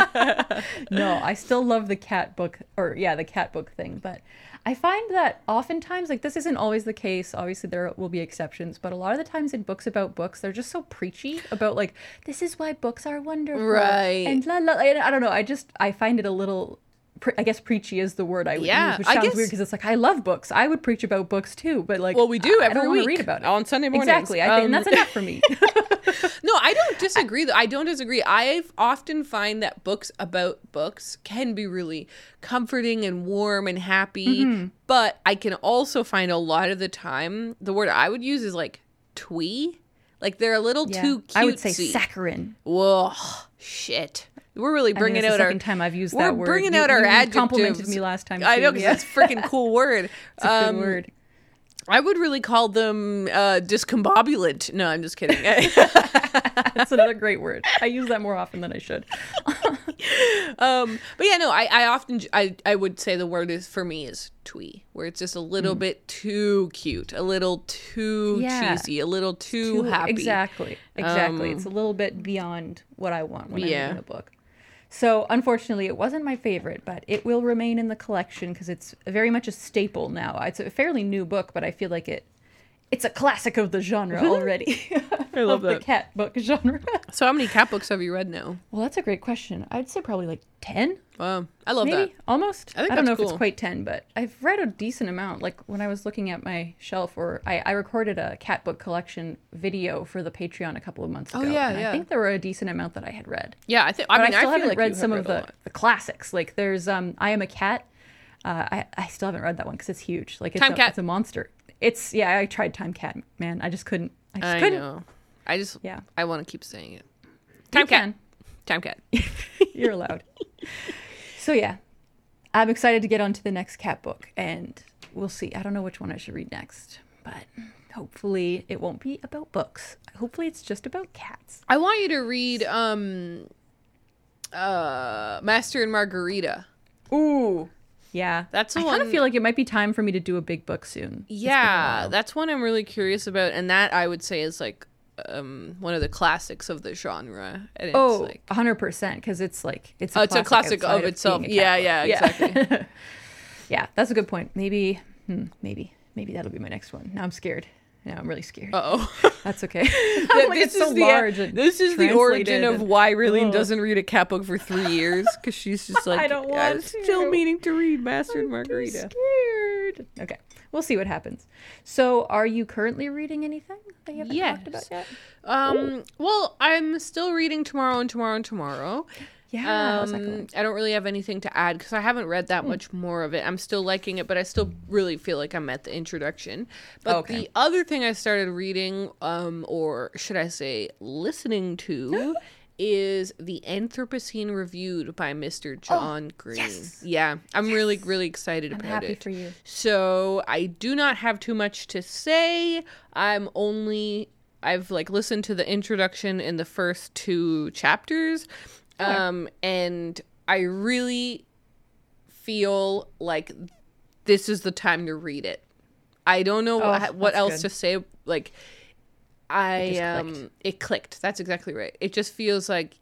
No, I still love the cat book, the cat book thing. But I find that oftentimes, like, this isn't always the case. Obviously, there will be exceptions. But a lot of the times in books about books, they're just so preachy about, like, this is why books are wonderful. Right. And I don't know. I find it a little... I guess preachy is the word I would use, which sounds weird because it's like, I love books. I would preach about books too, but like, well, we do every week read about it on Sunday mornings. Exactly. And that's enough for me. No, I don't disagree. I don't disagree. I often find that books about books can be really comforting and warm and happy, but I can also find a lot of the time, the word I would use is like twee. Like they're a little too cutesy. I would say saccharine. Whoa, shit. We're really bringing out our... second time I've used that word. We're bringing out our adjectives. You complimented me last time, too. I know, because it's a freaking cool word. It's a good word. I would really call them discombobulent. No, I'm just kidding. That's another great word. I use that more often than I should. But yeah, no, I often... I would say the word is, for me, is twee, where it's just a little bit too cute, a little too cheesy, a little too happy. Exactly. It's a little bit beyond what I want when I'm reading a book. So, unfortunately, it wasn't my favorite, but it will remain in the collection because it's very much a staple now. It's a fairly new book, but I feel like it's a classic of the genre already. I love that. The cat book genre. So how many cat books have you read now? Well, that's a great question. I'd say probably like 10. Wow. I love Maybe, that. Almost. I don't know if it's quite 10, but I've read a decent amount. Like when I was looking at my shelf, or I recorded a cat book collection video for the Patreon a couple of months ago. Yeah. I think there were a decent amount that I had read. Yeah, I still haven't like read some of the classics. Like there's I Am a Cat. I still haven't read that one because it's huge. Like it's a monster. I tried Time Cat, man. I just couldn't. I know. I want to keep saying it. Time Cat. You're allowed. So yeah, I'm excited to get on to the next cat book, and we'll see. I don't know which one I should read next, but hopefully it won't be about books. Hopefully it's just about cats. I want you to read Master and Margarita. Ooh. Yeah. That's the I kind one- of feel like it might be time for me to do a big book soon. It's been a Yeah, while. that's one I'm really curious about, and that I would say is like one of the classics of the genre. And it's Oh, like 100%, because it's like it's it's a classic outside of itself. being a cat Yeah, book. exactly. Yeah, that's a good point. Maybe that'll be my next one. Now I'm scared. Now I'm really scared. Oh, That's okay. I'm like, it's so large. And this is the origin translated of and- why Raylene Ugh. doesn't read a cat book for 3 years, because she's just like, I don't want I'm still to. meaning to read Master and I'm Margarita. too scared. Okay, we'll see what happens. So, are you currently reading anything that you haven't talked about Yes. yet? Well, I'm still reading Tomorrow and Tomorrow and Tomorrow. Yeah, how's that going? I don't really have anything to add because I haven't read that much more of it. I'm still liking it, but I still really feel like I'm at the introduction. But Okay. the other thing I started reading, or should I say listening to, is The Anthropocene Reviewed by Mr. John Green. yes. Yeah, I'm really, really excited I'm about happy it. for you. So I do not have too much to say. I've like listened to the introduction in the first 2 chapters. And I really feel like this is the time to read it. I don't know what that's else good. to say. Like, It just clicked. it clicked. That's exactly right. It just feels like,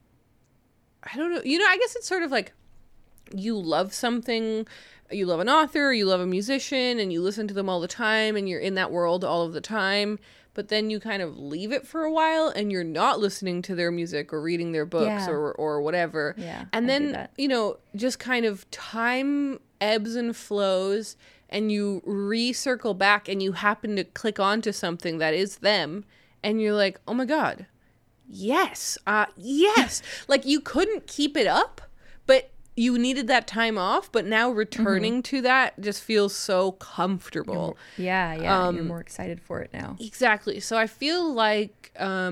I don't know. I guess it's sort of like you love something, you love an author, you love a musician, and you listen to them all the time, and you're in that world all of the time. But then you kind of leave it for a while, and you're not listening to their music or reading their books Yeah. or whatever. Yeah, And I do then, that. just kind of time ebbs and flows, and you recircle back, and you happen to click onto something that is them, and you're like, oh my God, yes, yes. Like, you couldn't keep it up, but you needed that time off, but now returning to that just feels so comfortable. Yeah, you're more excited for it now. Exactly. So I feel like,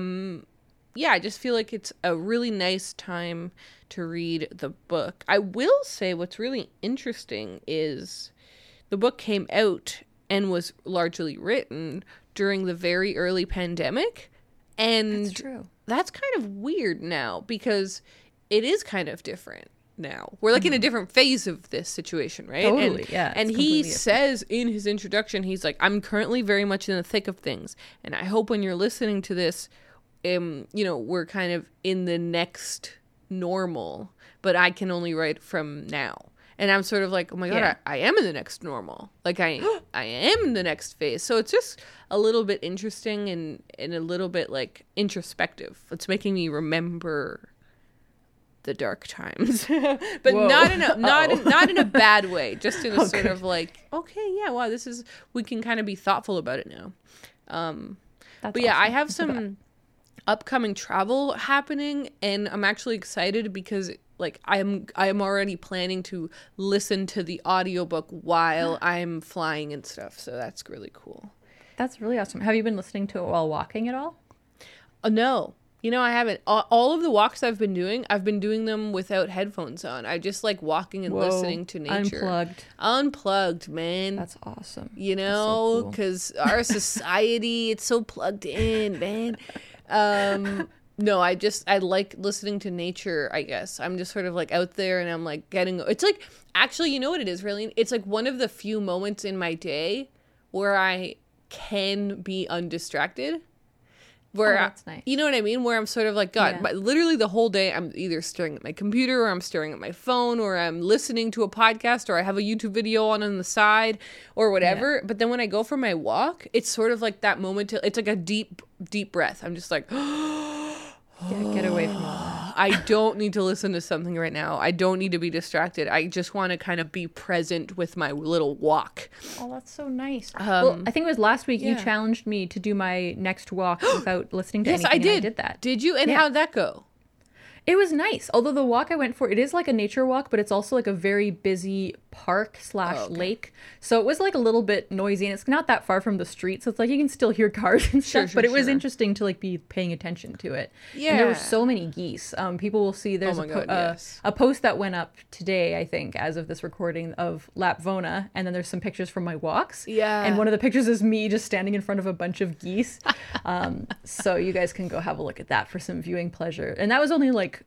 I just feel like it's a really nice time to read the book. I will say what's really interesting is the book came out and was largely written during the very early pandemic. And That's true. that's kind of weird now because it is kind of different now. We're like in a different phase of this situation, right? Totally, And, yeah, it's And he completely different. says in his introduction, he's like, I'm currently very much in the thick of things. And I hope when you're listening to this, we're kind of in the next normal, but I can only write from now. And I'm sort of like, oh my God, Yeah. I am in the next normal. Like I am in the next phase. So it's just a little bit interesting and a little bit like introspective. It's making me remember the dark times, but Whoa. not in a bad way. Just in a sort Okay. of like, okay, yeah, wow, we can kind of be thoughtful about it now. That's But yeah, I awesome. have That's so bad. some upcoming travel happening, and I'm actually excited because like I am already planning to listen to the audiobook while I'm flying and stuff. So that's really cool. That's really awesome. Have you been listening to it while walking at all? No. I haven't. All of the walks I've been doing them without headphones on. I just like walking and Whoa, listening to nature. Unplugged, man. That's awesome. You That's so know, cool. because our society, it's so plugged in, man. No, I like listening to nature, I guess. I'm just sort of like out there and I'm like it's like, actually, you know what it is, really? It's like one of the few moments in my day where I can be undistracted. Where, that's nice. you know what I mean? Where I'm sort of like, God, Yeah. but literally the whole day I'm either staring at my computer or I'm staring at my phone or I'm listening to a podcast or I have a YouTube video on the side or whatever. But then when I go for my walk, it's sort of like that moment. It's like a deep, deep breath. I'm just like, Get away from all that. I don't need to listen to something right now. I don't need to be distracted. I just want to kind of be present with my little walk. Oh, that's so nice. Well, I think it was last week you yeah. challenged me to do my next walk without listening to Yes, anything. I did. And I did that. Did you? And Yeah. how'd that go? It was nice. Although the walk I went for, it is like a nature walk, but it's also like a very busy park / lake. So it was like a little bit noisy and it's not that far from the street. So it's like you can still hear cars and stuff, Sure, but it was sure. interesting to like be paying attention to it. And there were Yeah. so many geese. People will see there's Oh my God, yes. a post that went up today, I think, as of this recording of Lapvona. And then there's some pictures from my walks. Yeah. And one of the pictures is me just standing in front of a bunch of geese. So you guys can go have a look at that for some viewing pleasure. And that was only like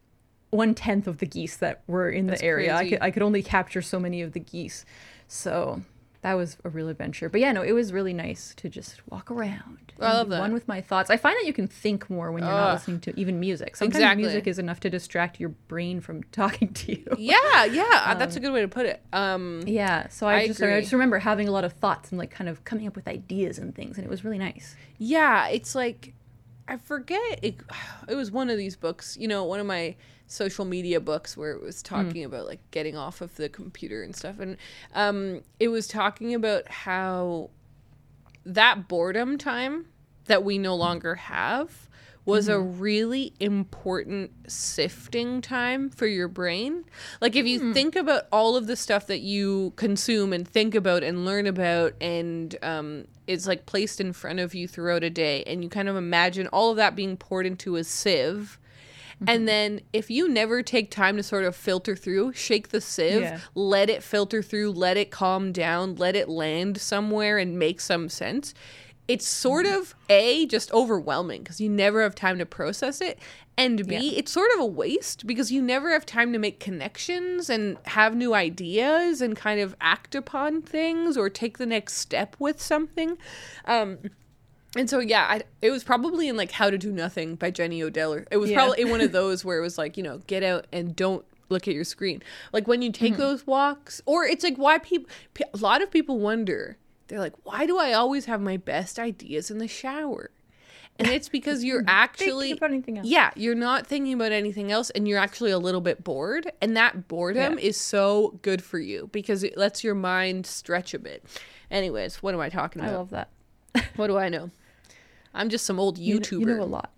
1/10 of the geese that were in the area. crazy. I could only capture so many of the geese. So that was a real adventure. But yeah, no, it was really nice to just walk around. I love and be that. one with my thoughts. I find that you can think more when you're not listening to even music. Sometimes Exactly. music is enough to distract your brain from talking to you. Yeah, that's a good way to put it. Yeah, so I I agree. just remember having a lot of thoughts and like kind of coming up with ideas and things, and it was really nice. Yeah, it's like, I forget, it was one of these books, one of my social media books where it was talking about like getting off of the computer and stuff. And it was talking about how that boredom time that we no longer have was a really important sifting time for your brain. Like if you think about all of the stuff that you consume and think about and learn about and is like placed in front of you throughout a day, and you kind of imagine all of that being poured into a sieve. And then if you never take time to sort of filter through, shake the sieve, let it filter through, let it calm down, let it land somewhere and make some sense, it's sort of just overwhelming because you never have time to process it. And B, it's sort of a waste because you never have time to make connections and have new ideas and kind of act upon things or take the next step with something. And so, it was probably in like How to Do Nothing by Jenny Odell. Or it was probably one of those where it was like, get out and don't look at your screen. Like when you take those walks, or it's like why a lot of people wonder, they're like, why do I always have my best ideas in the shower? And it's because you're actually Think about anything else. Yeah, you're not thinking about anything else and you're actually a little bit bored. And that boredom is so good for you because it lets your mind stretch a bit. Anyways, what am I talking about? I love that. What do I know? I'm just some old YouTuber. You know a lot.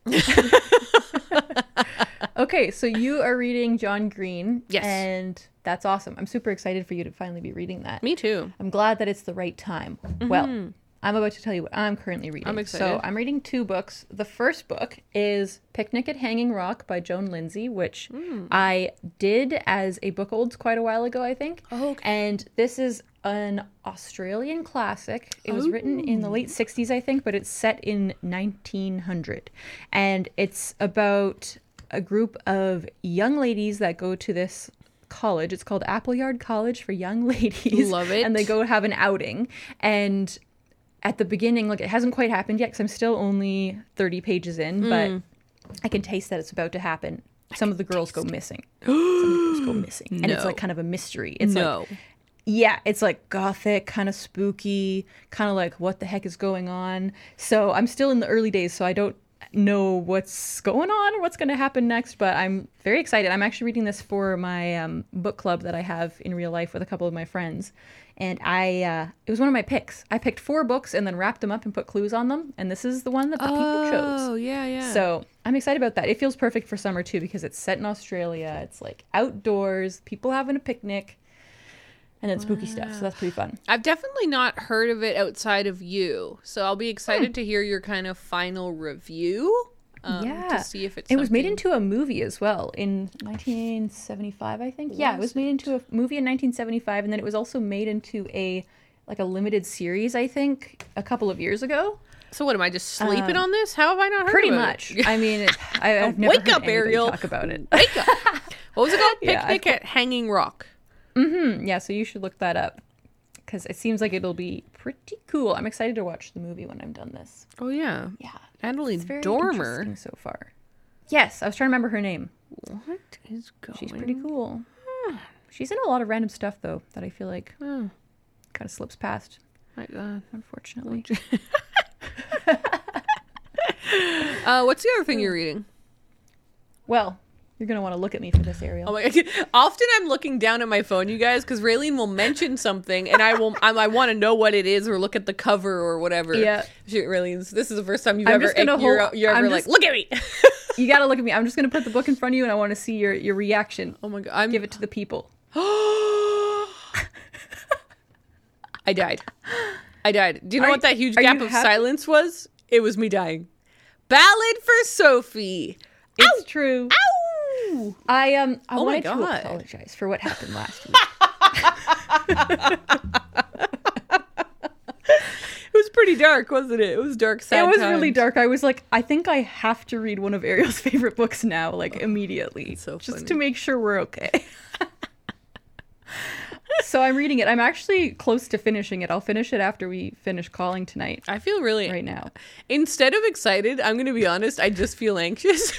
Okay, so you are reading John Green. Yes. And that's awesome. I'm super excited for you to finally be reading that. Me too. I'm glad that it's the right time. Well, I'm about to tell you what I'm currently reading. I'm excited. So I'm reading 2 books. The first book is Picnic at Hanging Rock by Joan Lindsay, which I did as a book olds quite a while ago, I think. Oh, okay. And this is an Australian classic. It was written in the late 60s, I think, but it's set in 1900. And it's about a group of young ladies that go to this college. It's called Appleyard College for Young Ladies. Love it. And they go have an outing. And at the beginning, like, it hasn't quite happened yet because I'm still only 30 pages in, but I can taste that it's about to happen. Some of the girls go missing. Some of the girls go missing. And it's like kind of a mystery. It's like, yeah, it's like gothic, kind of spooky, kind of like what the heck is going on. So I'm still in the early days, so I don't know what's going on or what's going to happen next, but I'm very excited. I'm actually reading this for my book club that I have in real life with a couple of my friends. And it was one of my picks. I picked 4 books and then wrapped them up and put clues on them. And this is the one that the people chose. Oh, yeah. So I'm excited about that. It feels perfect for summer too because it's set in Australia. It's like outdoors, people having a picnic, and then spooky stuff. So that's pretty fun. I've definitely not heard of it outside of you. So I'll be excited to hear your kind of final review. To see if it's It was made something- into a movie as well in 1975, I think. Yeah, it was made into a movie in 1975, and then it was also made into a limited series, I think, a couple of years ago. So what, am I just sleeping on this? How have I not heard Pretty of it? much. I mean, I've never Wake heard up, anybody Ariel. talk about it. Wake up. What was it called? Yeah, Picnic at Hanging Rock. Yeah, so you should look that up because it seems like it'll be pretty cool. I'm excited to watch the movie when I'm done this. Oh, yeah. Yeah. Natalie It's very Dormer. interesting so far. Yes, I was trying to remember her name. What is going She's pretty cool. She's in a lot of random stuff, though, that I feel like kind of slips past, My God. unfortunately. What's the other thing you're reading? Well, you're going to want to look at me for this, Ariel. Oh my God. Often I'm looking down at my phone, you guys, because Raylene will mention something and I want to know what it is or look at the cover or whatever. Yeah. Raylene, this is the first time you've I'm ever, just gonna you're ever I'm like, just- look at me. You got to look at me. I'm just going to put the book in front of you, and I want to see your reaction. Oh my God. Give it to the people. I died. Do you know Are what that huge are gap you of happy? silence was? It was me dying. Ballad for Sophie. It's true. Ow! I Oh my wanted to God. apologize for what happened last week. It was pretty pretty dark, wasn't it? It was dark, sad It was times. really dark. I was like, I think I have to read one of Ariel's favorite books now, like immediately, so just funny. to make sure we're okay. So I'm reading it. I'm actually close to finishing it. I'll finish it after we finish calling tonight. I feel really Right now. Instead of excited, I'm going to be honest, I just feel anxious.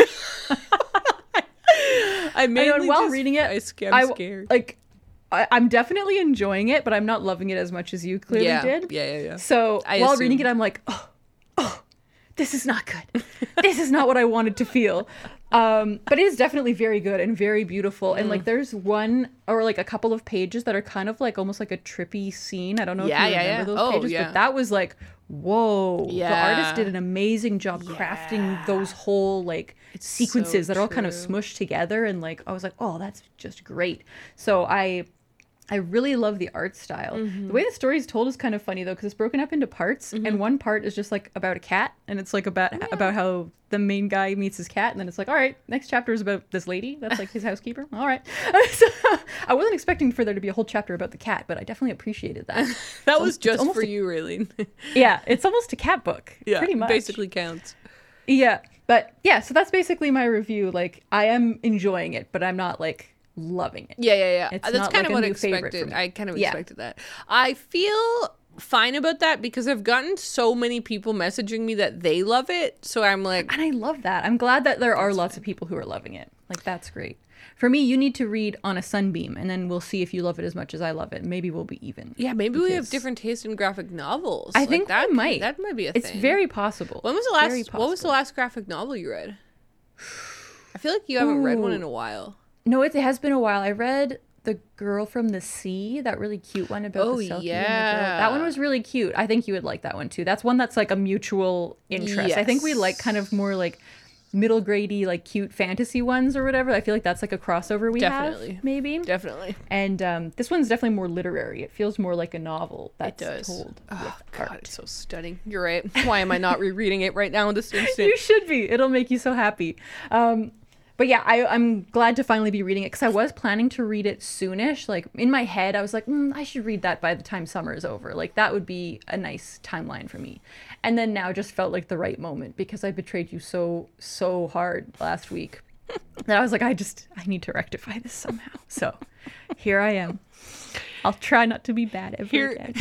I know, and while reading it, I'm scared. Like, I'm definitely enjoying it, but I'm not loving it as much as you clearly did. Yeah. So while reading it, I'm like, oh, this is not good. This is not what I wanted to feel. But it is definitely very good and very beautiful. And like, there's one or like a couple of pages that are kind of like almost like a trippy scene. I don't know if you remember those pages, but that was like, whoa. Yeah. The artist did an amazing job crafting those whole like sequences that are all kind of smushed together. And like, I was like, oh, that's just great. So I really love the art style. The way the story is told is kind of funny though, because it's broken up into parts, and one part is just like about a cat, and it's like about how the main guy meets his cat, and then it's like, all right, next chapter is about this lady that's like his housekeeper. All right. So I wasn't expecting for there to be a whole chapter about the cat, but I definitely appreciated that. That was just for you, really. Yeah, it's almost a cat book. Yeah, pretty much. basically counts. Yeah, but yeah, so that's basically my review. Like, I am enjoying it, but I'm not like loving it. Yeah. It's That's not kind like of a what I new favorite for expected. me. I kind of expected that. I feel fine about that because I've gotten so many people messaging me that they love it. So I'm like, And I love that. I'm glad that there are lots of people who are loving it. Like, that's great. For me, you need to read On a Sunbeam, and then we'll see if you love it as much as I love it. Maybe we'll be even. yeah, maybe we have Because different taste in graphic novels. I think that we might. That might be a It's thing. very possible. When was the Very last? What was the possible. last graphic novel you read? I feel like you haven't read one Ooh. in a while. No, it has been a while. I read The Girl from the Sea, that really cute one about Oh, the Selkie and the girl. yeah. That one was really cute. I think you would like that one too. That's one that's like a mutual interest. I think we like kind of more like middle grady, like cute fantasy ones or whatever. I feel like that's like a crossover we Definitely. have, maybe. Definitely. And this one's definitely more literary. It feels more like a novel that's It does. told Oh, with God, art. it's so stunning. You're right. Why am I not rereading it right now in this instant? You should be. It'll make you so happy. But yeah, I'm glad to finally be reading it because I was planning to read it soonish. Like in my head, I was like, I should read that by the time summer is over. Like that would be a nice timeline for me. And then now just felt like the right moment because I betrayed you so hard last week that I was like, I need to rectify this somehow. So here I am. I'll try not to be bad ever again.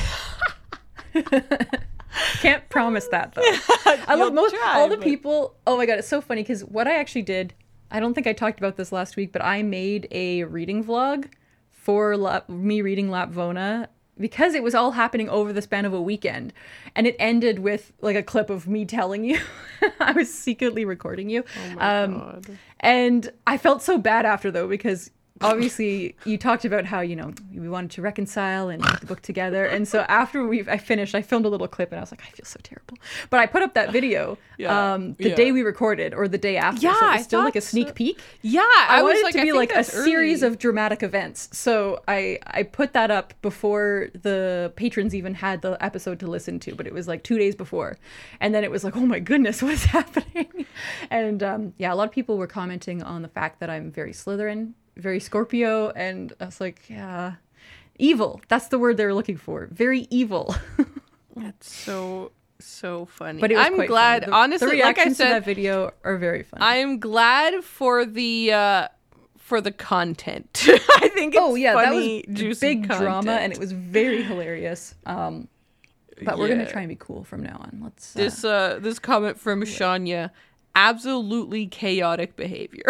Can't promise that though. I love all the people. Oh my God, it's so funny because what I actually did, I don't think I talked about this last week, but I made a reading vlog for me reading Lapvona because it was all happening over the span of a weekend. And it ended with like a clip of me telling you. I was secretly recording you. Oh my God. And I felt so bad after though, because obviously you talked about how, you know, we wanted to reconcile and put the book together. And so after I finished, I filmed a little clip and I was like, I feel so terrible. But I put up that video the day we recorded or the day after. Yeah, so it was I still like a thought sneak so. peek. Yeah, I was wanted like, it to I be think like a that's series early. of dramatic events. So I put that up before the patrons even had the episode to listen to, but it was like 2 days before. And then it was like, oh my goodness, what's happening? And a lot of people were commenting on the fact that I'm very Slytherin, very Scorpio, and I was like, yeah, evil. That's the word they were looking for. Very evil. That's so funny. But it was I'm quite glad. funny. Honestly, the like I reactions to that said, video are very funny. I'm glad for the content. I think it's funny, that was juicy big drama, content. and it was very hilarious. But we're gonna try and be cool from now on. Let's. This comment from Shania, absolutely chaotic behavior.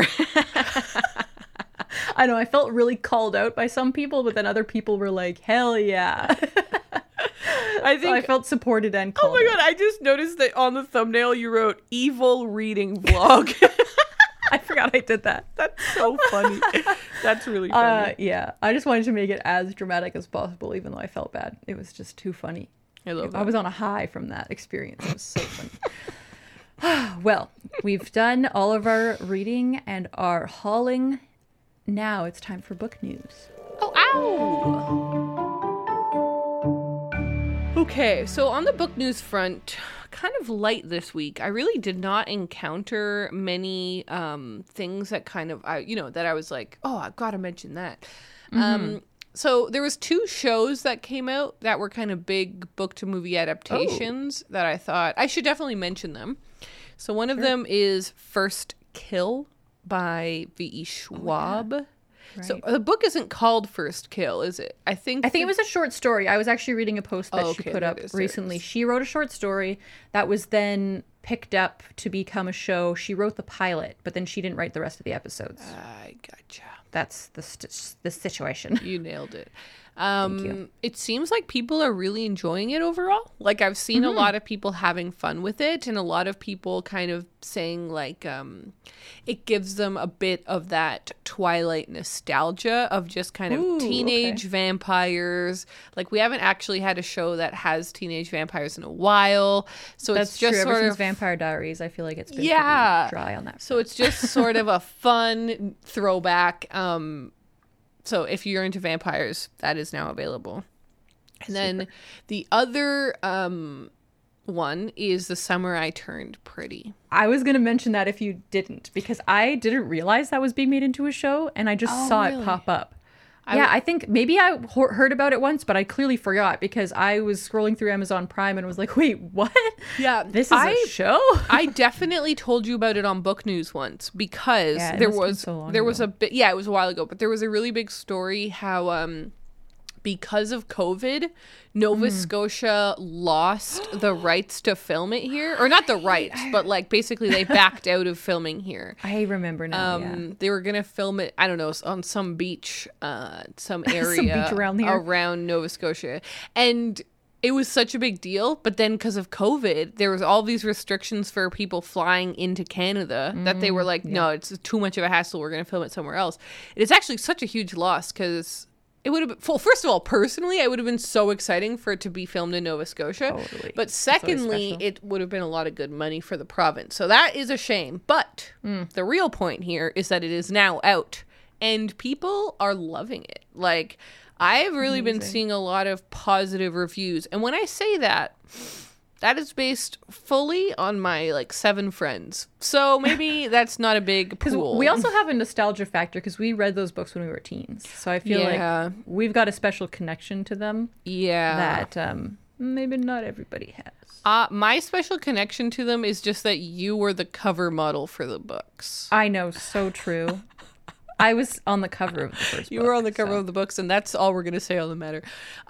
I know I felt really called out by some people, but then other people were like, "Hell yeah!" I think So I felt supported and Oh called. my God! I just noticed that on the thumbnail you wrote "evil reading vlog." I forgot I did that. That's so funny. That's really funny. Yeah, I just wanted to make it as dramatic as possible, even though I felt bad. It was just too funny. I love I that. was on a high from that experience. It was so funny. Well, we've done all of our reading and our hauling. Now it's time for book news. Okay, so on the book news front, kind of light this week. I really did not encounter many things that kind of that I was like, oh, I've got to mention that. So there was 2 shows that came out that were kind of big book to movie adaptations that I thought I should definitely mention them. So one of them is First Kill by V.E. Schwab. Right. So the book isn't called First Kill, is it? I think it was a short story. I was actually reading a post that she put up recently. She wrote a short story that was then picked up to become a show. She wrote the pilot, but then she didn't write the rest of the episodes. I gotcha. That's the situation. You nailed it. Thank you. It seems like people are really enjoying it overall. Like I've seen a lot of people having fun with it, and a lot of people kind of saying like it gives them a bit of that Twilight nostalgia of just kind of teenage vampires. Like we haven't actually had a show that has teenage vampires in a while, so That's it's just true. sort Ever of since Vampire Diaries, I feel like it's been pretty dry on that. So it's just sort of a fun throwback. So if you're into vampires, that is now available. And then the other one is The Summer I Turned Pretty. I was going to mention that if you didn't, because I didn't realize that was being made into a show, and I just saw it pop up. I think maybe I heard about it once, but I clearly forgot because I was scrolling through Amazon Prime and was like, wait, what? Yeah. This is a show? I definitely told you about it on Book News once because there was a bit, it was a while ago, but there was a really big story how because of COVID, Nova Scotia lost the rights to film it here. Or not the rights, but like basically they backed out of filming here. I remember now, They were going to film it, I don't know, on some beach, some area around Nova Scotia. And it was such a big deal. But then because of COVID, there was all these restrictions for people flying into Canada that they were like, no, it's too much of a hassle. We're going to film it somewhere else. It's actually such a huge loss because it would have been, well, first of all, personally, it would have been so exciting for it to be filmed in Nova Scotia. Totally. But secondly, it would have been a lot of good money for the province. So that is a shame. But the real point here is that it is now out and people are loving it. Like, I've really been seeing a lot of positive reviews. And when I say that, that is based fully on my, 7 friends. So maybe that's not a big pool. We also have a nostalgia factor because we read those books when we were teens. So I feel like we've got a special connection to them. Yeah. That maybe not everybody has. My special connection to them is just that you were the cover model for the books. I know, so true. I was on the cover of the first book. You were on the cover of the books, and that's all we're going to say on the matter.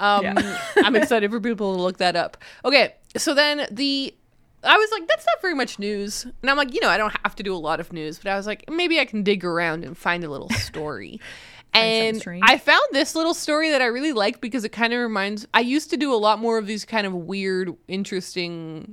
I'm excited for people to look that up. Okay, so then I was like, that's not very much news. And I'm like, I don't have to do a lot of news, but I was like, maybe I can dig around and find a little story. And I found this little story that I really like because it kind of reminds, I used to do a lot more of these kind of weird, interesting,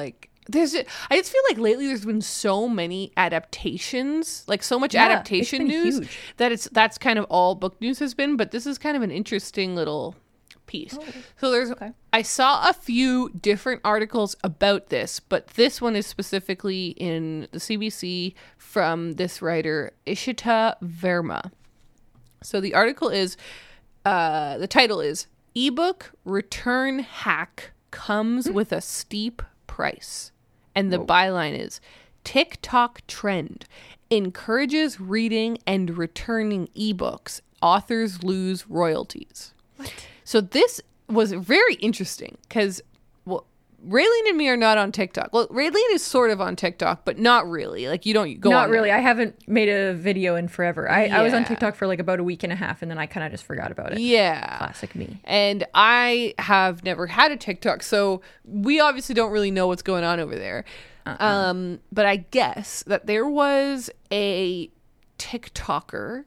I just feel like lately there's been so many adaptations, so much adaptation news huge. That's kind of all book news has been, but this is kind of an interesting little piece. So I saw a few different articles about this, but this one is specifically in the CBC from this writer, Ishita Verma. So the article is, the title is, Ebook Return Hack Comes with a Steep Price. And the byline is, TikTok trend encourages reading and returning ebooks. Authors lose royalties. What? So this was very interesting because, Raylene and me are not on TikTok. Well, Raylene is sort of on TikTok, but not really. You don't go Not on really. there. I haven't made a video in forever. I was on TikTok for about a week and a half, and then I kind of just forgot about it. Yeah. Classic me. And I have never had a TikTok, so we obviously don't really know what's going on over there. But I guess that there was a TikToker.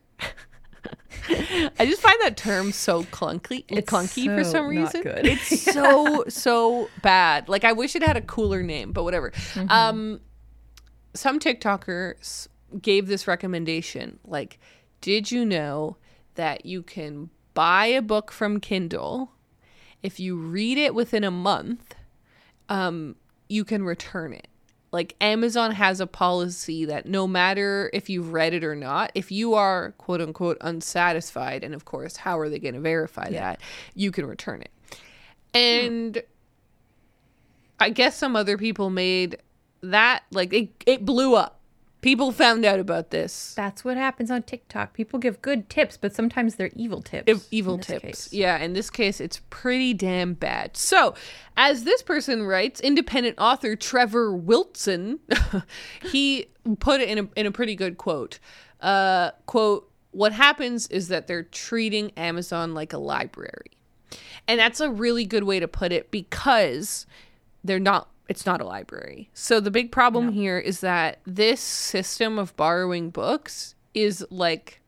I just find that term so clunky for some reason. Not good. It's so bad. I wish it had a cooler name, but whatever. Some TikTokers gave this recommendation. Did you know that you can buy a book from Kindle? If you read it within a month, you can return it. Amazon has a policy that no matter if you've read it or not, if you are quote unquote unsatisfied, and of course, how are they going to verify that? You can return it. And I guess some other people made that, it blew up. People found out about this. That's what happens on TikTok. People give good tips, but sometimes they're evil tips. Evil tips. Yeah, in this case, it's pretty damn bad. So, as this person writes, independent author Trevor Wilson, he put it in a pretty good quote. Quote, "What happens is that they're treating Amazon like a library." And that's a really good way to put it because it's not a library. So the big problem here is that this system of borrowing books is like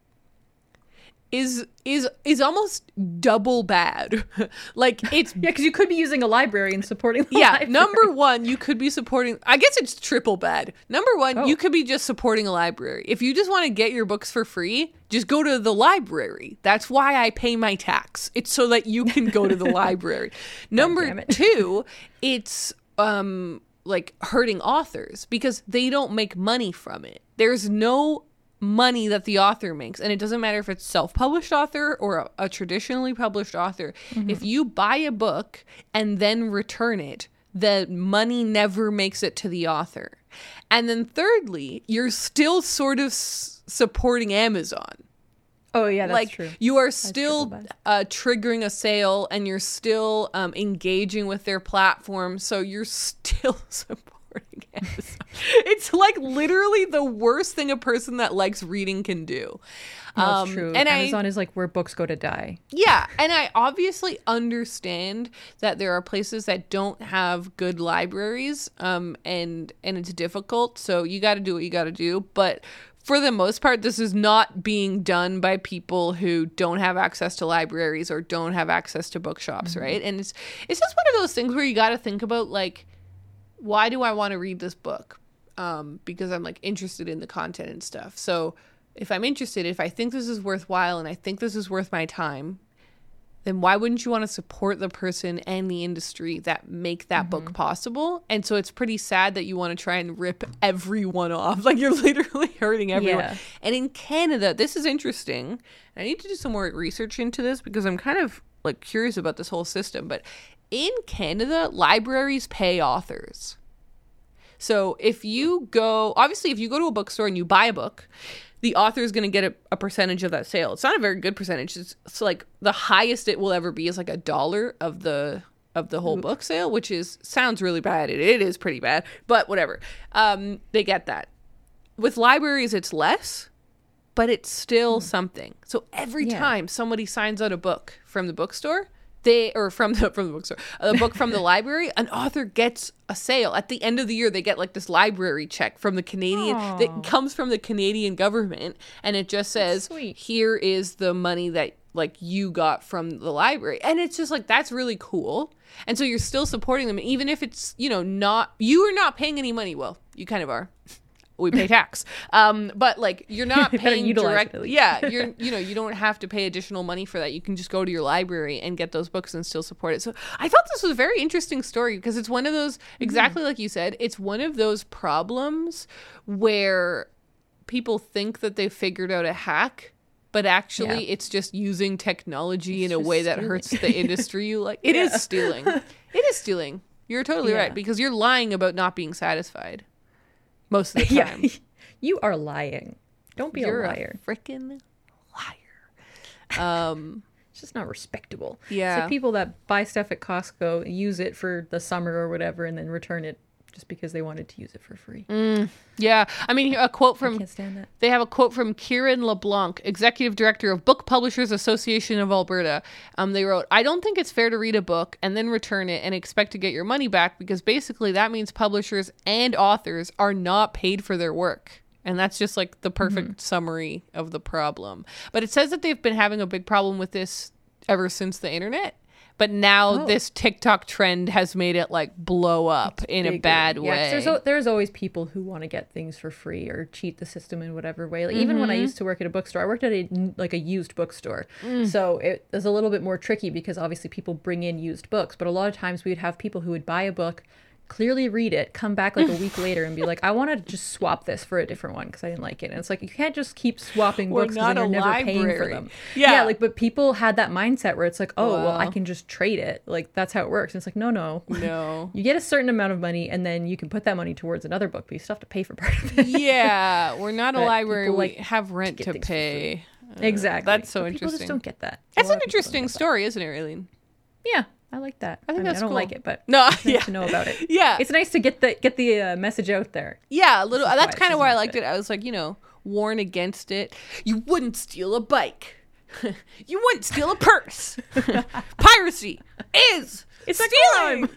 is almost double bad. Like it's because you could be using a library and supporting the library. Number one, you could be supporting, I guess it's triple bad. Number one, you could be just supporting a library. If you just want to get your books for free, just go to the library. That's why I pay my tax. It's so that you can go to the library. Number two, it's like hurting authors because they don't make money from it. There's no money that the author makes, and it doesn't matter if it's self-published author or a traditionally published author. If you buy a book and then return it, the money never makes it to the author. And then thirdly, you're still sort of supporting Amazon. Oh yeah, that's true. You are still triggering a sale, and you're still engaging with their platform, so you're still supporting Amazon. It's like literally the worst thing a person that likes reading can do. That's true. And Amazon is like where books go to die. Yeah, and I obviously understand that there are places that don't have good libraries, and it's difficult. So you got to do what you got to do, but for the most part, this is not being done by people who don't have access to libraries or don't have access to bookshops, right? And it's just one of those things where you got to think about, like, why do I want to read this book? Because I'm, like, interested in the content and stuff. So if I'm interested, if I think this is worthwhile and I think this is worth my time, then why wouldn't you want to support the person and the industry that make that book possible? And so it's pretty sad that you want to try and rip everyone off. Like, you're literally hurting everyone. Yeah. And in Canada, this is interesting. I need to do some more research into this because I'm kind of like curious about this whole system. But in Canada, libraries pay authors. So if you go to a bookstore and you buy a book, the author is going to get a percentage of that sale. It's not a very good percentage. It's like the highest it will ever be is like $1 of the whole book sale, which sounds really bad. It is pretty bad, but whatever. They get that. With libraries, it's less, but it's still something. So every time somebody signs out a book from the bookstore, from the bookstore, a book from the library, an author gets a sale. At the end of the year, they get like this library check from the Canadian that comes from the Canadian government, and it just says, here is the money that like you got from the library. And it's just like, that's really cool. And so you're still supporting them, even if it's, you are not paying any money. Well, you kind of are. We pay tax. But like, you're not paying directly. Yeah. You don't have to pay additional money for that. You can just go to your library and get those books and still support it. So I thought this was a very interesting story because it's one of those, exactly like you said, it's one of those problems where people think that they've figured out a hack, but actually it's just using technology in a way that hurts the industry. It is stealing. It is stealing. You're totally right, because you're lying about not being satisfied. Most of the time. You are lying. Don't be a liar. You're a freaking liar. It's just not respectable. Yeah. It's like people that buy stuff at Costco, use it for the summer or whatever, and then return it just because they wanted to use it for free. Yeah. I mean, a quote from... I can't stand that. They have a quote from Kieran LeBlanc, Executive Director of Book Publishers Association of Alberta. They wrote, "I don't think it's fair to read a book and then return it and expect to get your money back because basically that means publishers and authors are not paid for their work." And that's just like the perfect summary of the problem. But it says that they've been having a big problem with this ever since the internet. But now this TikTok trend has made it like blow up in a bad way. There's always people who want to get things for free or cheat the system in whatever way. Like, even when I used to work at a bookstore, I worked at a used bookstore. So it was a little bit more tricky because obviously people bring in used books. But a lot of times we'd have people who would buy a book, clearly read it, come back like a week later and be like, I want to just swap this for a different one because I didn't like it. And it's like, you can't just keep swapping books because you're never paying for them. Yeah. Like, but people had that mindset where it's like, oh, well, I Wow. can just trade it. Like, that's how it works. And it's like, no. You get a certain amount of money and then you can put that money towards another book, but you still have to pay for part of it. Yeah, we're not a But library. people, We like, have rent get to things for pay. Exactly. That's so But people interesting. just don't get that. That's A lot an of people don't interesting get that. story, isn't it, Raylene? Yeah, I like that. I think mean, that's I don't cool. like it, but No, it's nice yeah. to know about it. Yeah. It's nice to get the message out there. Yeah, a little. This is That's why kind it's of why I not liked good. it. I was like, warn against it. You wouldn't steal a bike. You wouldn't steal a purse. Piracy is stealing.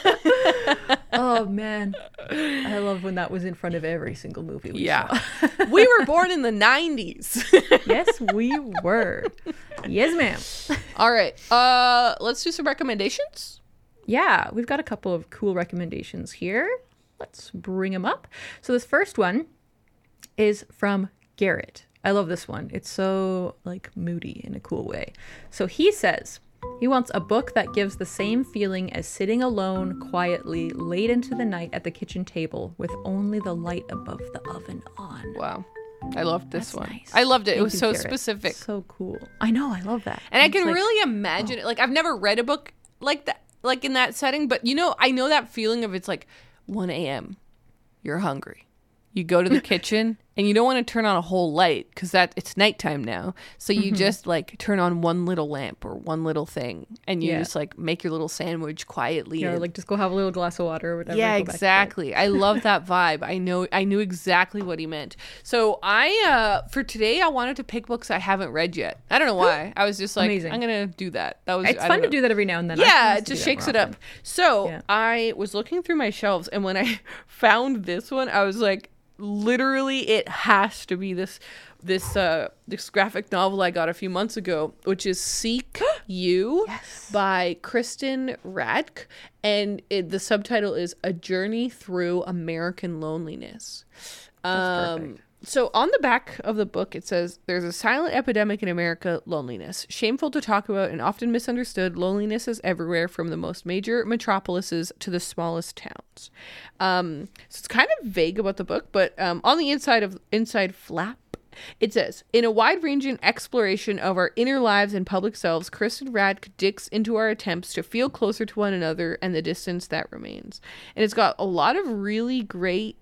Oh man, I love when that was in front of every single movie. We Yeah. saw. We were born in the 90s. Yes, we were. Yes, ma'am. All right. Let's do some recommendations. Yeah, we've got a couple of cool recommendations here. Let's bring them up. So this first one is from Garrett. I love this one. It's so like moody in a cool way. So he says he wants a book that gives the same feeling as sitting alone quietly late into the night at the kitchen table with only the light above the oven on. Wow. I loved this That's one. nice. I loved it. It Thank was you, so Garrett. specific. So cool. I know. I love that. And I It's can like, really imagine it. Like, I've never read a book like that, like in that setting, but I know that feeling of it's like 1 a.m. You're hungry. You go to the kitchen and you don't want to turn on a whole light because it's nighttime now. So you just like turn on one little lamp or one little thing and you Yeah. just like make your little sandwich quietly. or and- like just go have a little glass of water or whatever. yeah, and go back to bed. exactly. I love that vibe. I knew exactly what he meant. So for today I wanted to pick books I haven't read yet. I don't know why. I was just like, Amazing. I'm gonna do that. That was It's I fun don't to know. do that every now and then. Yeah, it just shakes it up. So Yeah. I was looking through my shelves, and when I found this one, I was like, literally, it has to be this graphic novel I got a few months ago, which is Seek You by Kristen Radke, and the subtitle is A Journey Through American Loneliness. perfect. So on the back of the book, it says, there's a silent epidemic in America, loneliness. Shameful to talk about and often misunderstood, loneliness is everywhere from the most major metropolises to the smallest towns. So it's kind of vague about the book, but on the inside flap, it says, in a wide-ranging exploration of our inner lives and public selves, Kristen Radke digs into our attempts to feel closer to one another and the distance that remains. And it's got a lot of really great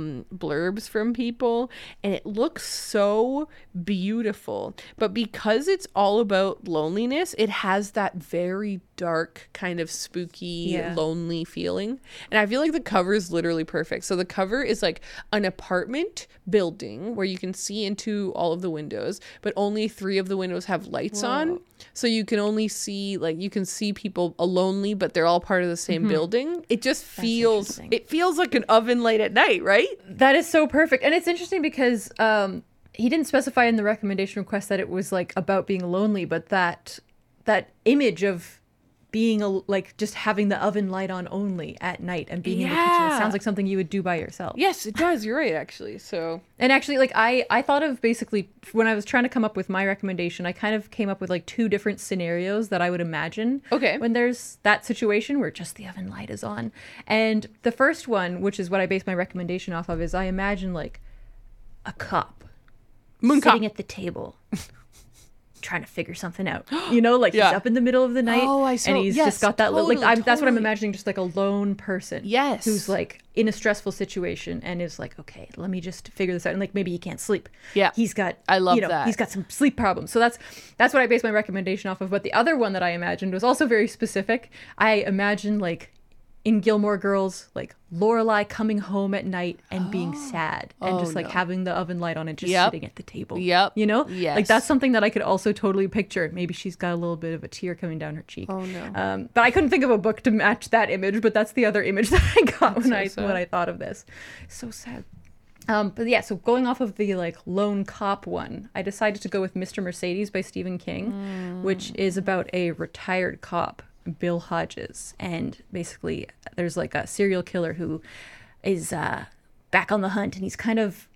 blurbs from people, and it looks so beautiful. But because it's all about loneliness, it has that very dark, kind of spooky, lonely feeling. And I feel like the cover is literally perfect. So the cover is like an apartment building where you can see into all of the windows, but only 3 of the windows have lights on. So you can only see, like, you can see people lonely, but they're all part of the same building. It just feels like an oven late at night, right? That is so perfect. And it's interesting because he didn't specify in the recommendation request that it was like about being lonely, but that image of being like just having the oven light on only at night and being in the kitchen, it sounds like something you would do by yourself. Yes, it does. You're right, actually. So, and actually, like I thought of basically when I was trying to come up with my recommendation, I kind of came up with like 2 different scenarios that I would imagine. Okay. When there's that situation where just the oven light is on. And the first one, which is what I base my recommendation off of, is I imagine like a cop Moon sitting cop. at the table trying to figure something out, like he's up in the middle of the night and he's just got that totally, that's what I'm imagining, just like a lone person who's like in a stressful situation and is like, okay, let me just figure this out, and like maybe he can't sleep, he's got I love that he's got some sleep problems, so that's what I based my recommendation off of. But the other one that I imagined was also very specific. I imagined like in Gilmore Girls, like Lorelai coming home at night and being sad and just like having the oven light on and just sitting at the table. Yes. Like that's something that I could also totally picture. Maybe she's got a little bit of a tear coming down her cheek. Oh no. But I couldn't think of a book to match that image, but that's the other image that I got when I thought of this. So sad. But yeah, so going off of the like lone cop one, I decided to go with Mr. Mercedes by Stephen King, which is about a retired cop, Bill Hodges, and basically there's like a serial killer who is back on the hunt, and he's kind of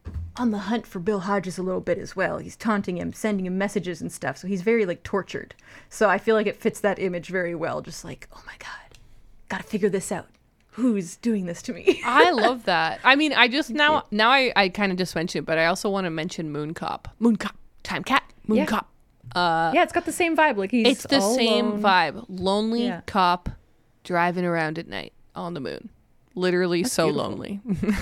on the hunt for Bill Hodges a little bit as well. He's taunting him, sending him messages and stuff, so he's very like tortured. So I feel like it fits that image very well, just like, oh my god, gotta figure this out. who's doing this to me? I love that. I mean, I just now I kind of just mentioned it, but I also want to mention Moon Cop. Moon Cop, Time Cat, Moon Cop. Yeah, it's got the same vibe. Like it's the same alone. vibe. Lonely cop driving around at night on the moon. Literally That's so beautiful. Lonely.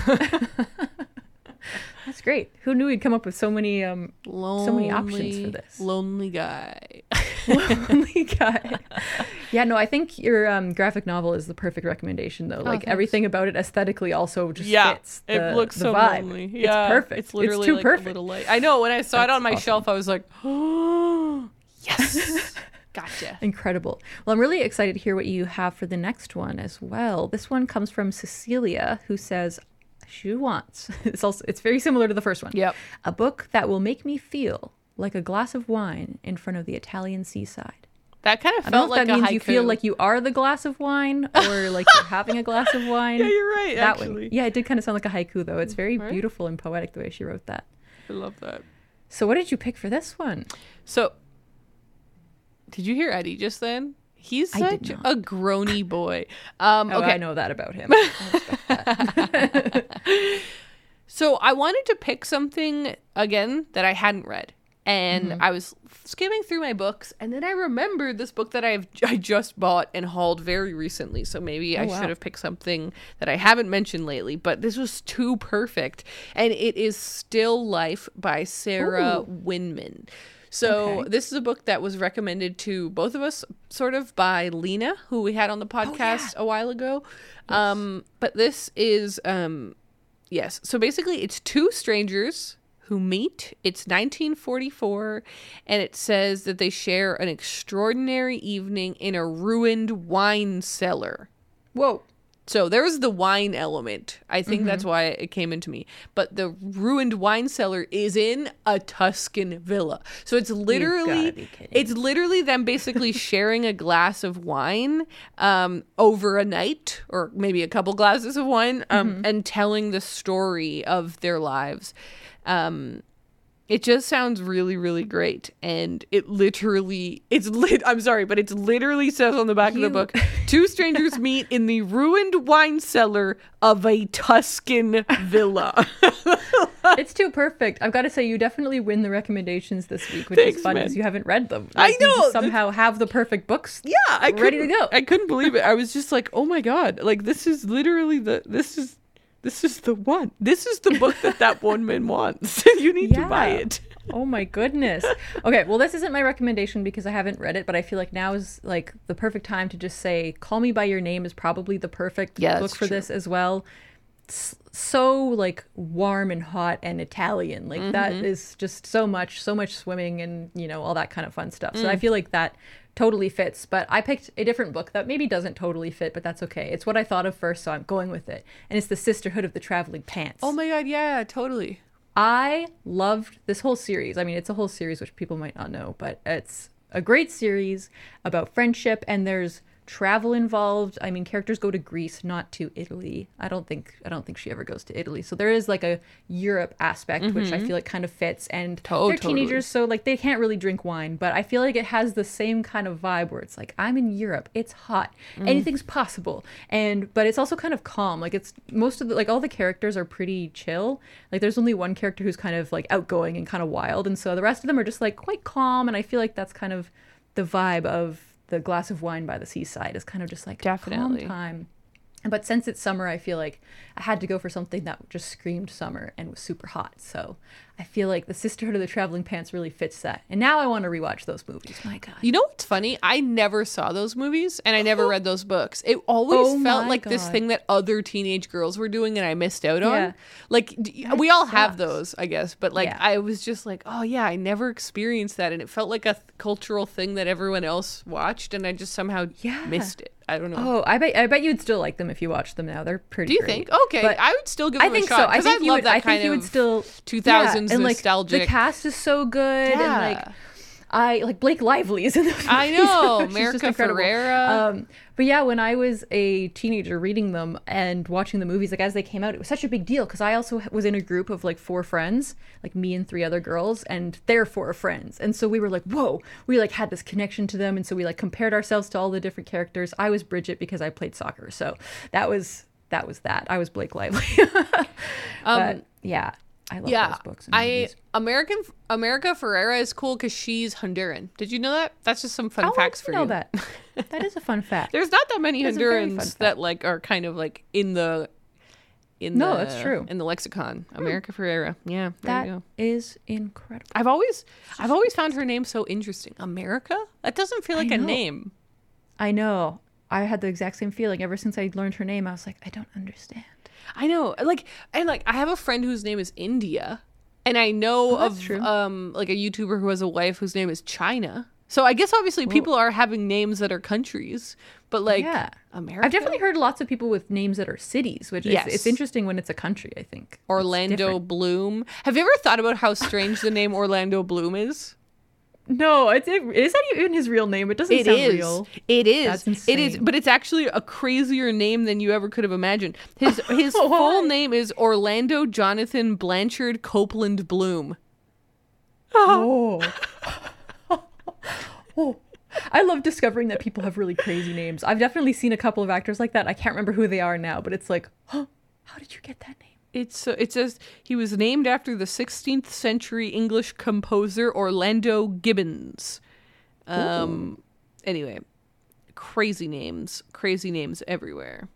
That's great. Who knew we'd come up with so many options for this? Lonely guy. Lonely guy. Yeah, no, I think your graphic novel is the perfect recommendation though. Like everything about it aesthetically also just fits the, it looks the so vibe. Lonely. Yeah, it's perfect. It's literally it's too like perfect. a little light. I know, when I saw it on my shelf I was like, oh, yes. Gotcha. Incredible. Well, I'm really excited to hear what you have for the next one as well. This one comes from Cecilia, who says she wants, it's very similar to the first one. Yep. A book that will make me feel like a glass of wine in front of the Italian seaside. That kind of I don't felt know if like that a means haiku. you feel like you are the glass of wine or like you're having a glass of wine. Yeah, you're right, that actually. one. Yeah, it did kind of sound like a haiku though. It's very beautiful and poetic the way she wrote that. I love that. So what did you pick for this one? So, did you hear Eddie just then? He's such a groany boy. Okay. I know that about him. I respect that. So I wanted to pick something, again, that I hadn't read. And I was skimming through my books, and then I remembered this book that I just bought and hauled very recently. So maybe I should have picked something that I haven't mentioned lately. But this was too perfect. And it is Still Life by Sarah Winman. So this is a book that was recommended to both of us sort of by Lena, who we had on the podcast a while ago. Yes. But this is, yes. So basically it's two strangers who meet. It's 1944, and it says that they share an extraordinary evening in a ruined wine cellar. Whoa. So there's the wine element. I think that's why it came into me. But the ruined wine cellar is in a Tuscan villa. So it's literally them basically sharing a glass of wine over a night, or maybe a couple glasses of wine, and telling the story of their lives. It just sounds really, really great. And it literally, I'm sorry, but it literally says on the back of the book, two strangers meet in the ruined wine cellar of a Tuscan villa. It's too perfect. I've got to say, you definitely win the recommendations this week, which Thanks, is fun man. because you haven't read them. I Like, know. You just somehow have the perfect books ready to go. I couldn't believe it. I was just like, oh my God, like this is literally this is the one. This is the book that woman wants. You need to buy it. Oh my goodness. Okay, well, this isn't my recommendation because I haven't read it, but I feel like now is like the perfect time to just say Call Me by Your Name is probably the perfect book for this as well. It's so like warm and hot and Italian. Like that is just so much swimming and, you know, all that kind of fun stuff. So I feel like that totally fits, but I picked a different book that maybe doesn't totally fit, but that's okay. It's what I thought of first, so I'm going with it. And it's The Sisterhood of the Traveling Pants. Oh my God, yeah, totally. I loved this whole series. I mean, it's a whole series, which people might not know, but it's a great series about friendship, and there's travel involved. I mean, characters go to Greece, not to Italy. I don't think she ever goes to Italy. So there is like a Europe aspect, which I feel like kind of fits. And they're teenagers, so like they can't really drink wine, but I feel like it has the same kind of vibe where it's like, I'm in Europe, it's hot, anything's possible. But it's also kind of calm. Like it's most of the, like all the characters are pretty chill. Like there's only one character who's kind of like outgoing and kind of wild. And so the rest of them are just like quite calm. And I feel like that's kind of the vibe of the glass of wine by the seaside, is kind of just like definitely calm time. But since it's summer, I feel like I had to go for something that just screamed summer and was super hot. So I feel like The Sisterhood of the Traveling Pants really fits that. And now I want to rewatch those movies. My God. You know what's funny? I never saw those movies and I never read those books. It always felt like this thing that other teenage girls were doing and I missed out on. Like we all have those, I guess. But like I was just like, oh yeah, I never experienced that. And it felt like a cultural thing that everyone else watched and I just somehow missed it. I don't know. Oh, I bet you'd still like them if you watched them now. They're pretty great. Do you think? Okay. But I would still give them a shot. So. I think you would. I think you would still 2000s and nostalgic. Like, the cast is so good. And like I like Blake Lively is in those movies. I know. She's just America incredible. Ferrera. But yeah, when I was a teenager reading them and watching the movies, like as they came out, it was such a big deal because I also was in a group of like 4 friends, like me and 3 other girls, and their 4 friends. And so we were like, whoa, we like had this connection to them. And so we like compared ourselves to all the different characters. I was Bridget because I played soccer. So that was that. I was Blake Lively. But yeah, I love those books. And movies. America Ferrera is cool because she's Honduran. Did you know that? That's just some fun facts for you. I know that. That is a fun fact. There's not that many That's a very fun Hondurans fact. that like are kind of like in the No, that's true. in the lexicon. America Ferrera. Yeah, there you That go. is incredible. I've always found her name so interesting. America? That doesn't feel like a know. name. I know. I had the exact same feeling ever since I learned her name. I was like, I don't understand. I know. Like I have a friend whose name is India, and I know that's of true. like a YouTuber who has a wife whose name is China. So I guess obviously people are having names that are countries, but like Yeah. America. I've definitely heard lots of people with names that are cities, which Yes. it's interesting when it's a country, I think. It's Orlando different. Bloom. Have you ever thought about how strange the name Orlando Bloom is? No, is that even his real name? It doesn't It sound is. real. It is. That's It is. insane. But it's actually a crazier name than you ever could have imagined. His Why? full name is Orlando Jonathan Blanchard Copeland Bloom. Oh. Oh. I love discovering that people have really crazy names. I've definitely seen a couple of actors like that. I can't remember who they are now, but it's like, oh, how did you get that name? It says he was named after the 16th century English composer Orlando Gibbons. Anyway, crazy names everywhere.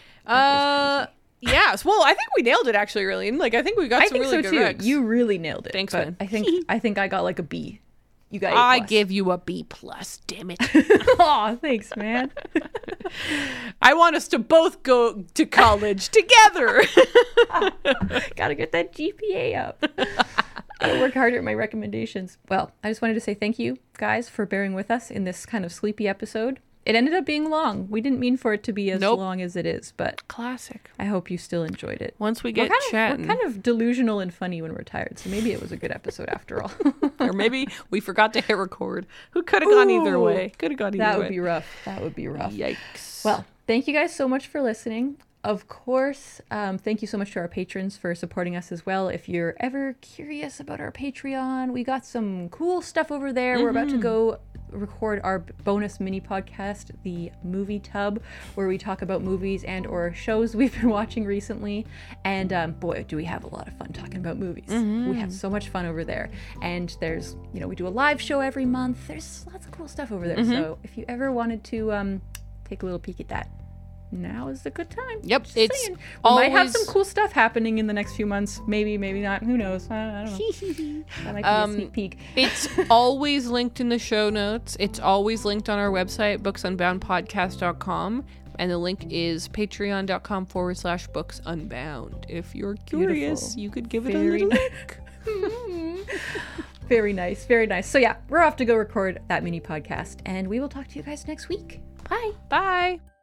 Yes. Well, I think we nailed it actually, Raylene. Like I think we got I some think really so good too. recs. You really nailed it. Thanks, but man. I think I got like a B. You got A+. I give you a B+, damn it. Aw, thanks, man. I want us to both go to college together. Gotta get that GPA up. Gotta work harder at my recommendations. Well, I just wanted to say thank you, guys, for bearing with us in this kind of sleepy episode. It ended up being long. We didn't mean for it to be as long as it is, but Classic. I hope you still enjoyed it. Once we get We're chatting. kind of delusional and funny when we're tired, so maybe it was a good episode after all. Or maybe we forgot to hit record. Who could have gone either Ooh, way? Could have gone either way. That would be rough. That would be rough. Yikes. Well, thank you guys so much for listening. Of course, thank you so much to our patrons for supporting us as well. If you're ever curious about our Patreon, we got some cool stuff over there. We're about to go record our bonus mini podcast, the Movie Tub, where we talk about movies and or shows we've been watching recently. And boy, do we have a lot of fun talking about movies. We have so much fun over there. And there's, we do a live show every month. There's lots of cool stuff over there. So if you ever wanted to take a little peek at that, now is a good time. Yep, Just it's saying. We might have always- some cool stuff happening in the next few months. Maybe, maybe not. Who knows? I don't know. That might be a sneak peek. It's always linked in the show notes. It's always linked on our website, booksunboundpodcast.com. And the link is patreon.com/booksunbound. If you're curious, Beautiful. you could give it Very a little nice. look. Very nice. Very nice. So yeah, we're off to go record that mini podcast, and we will talk to you guys next week. Bye. Bye.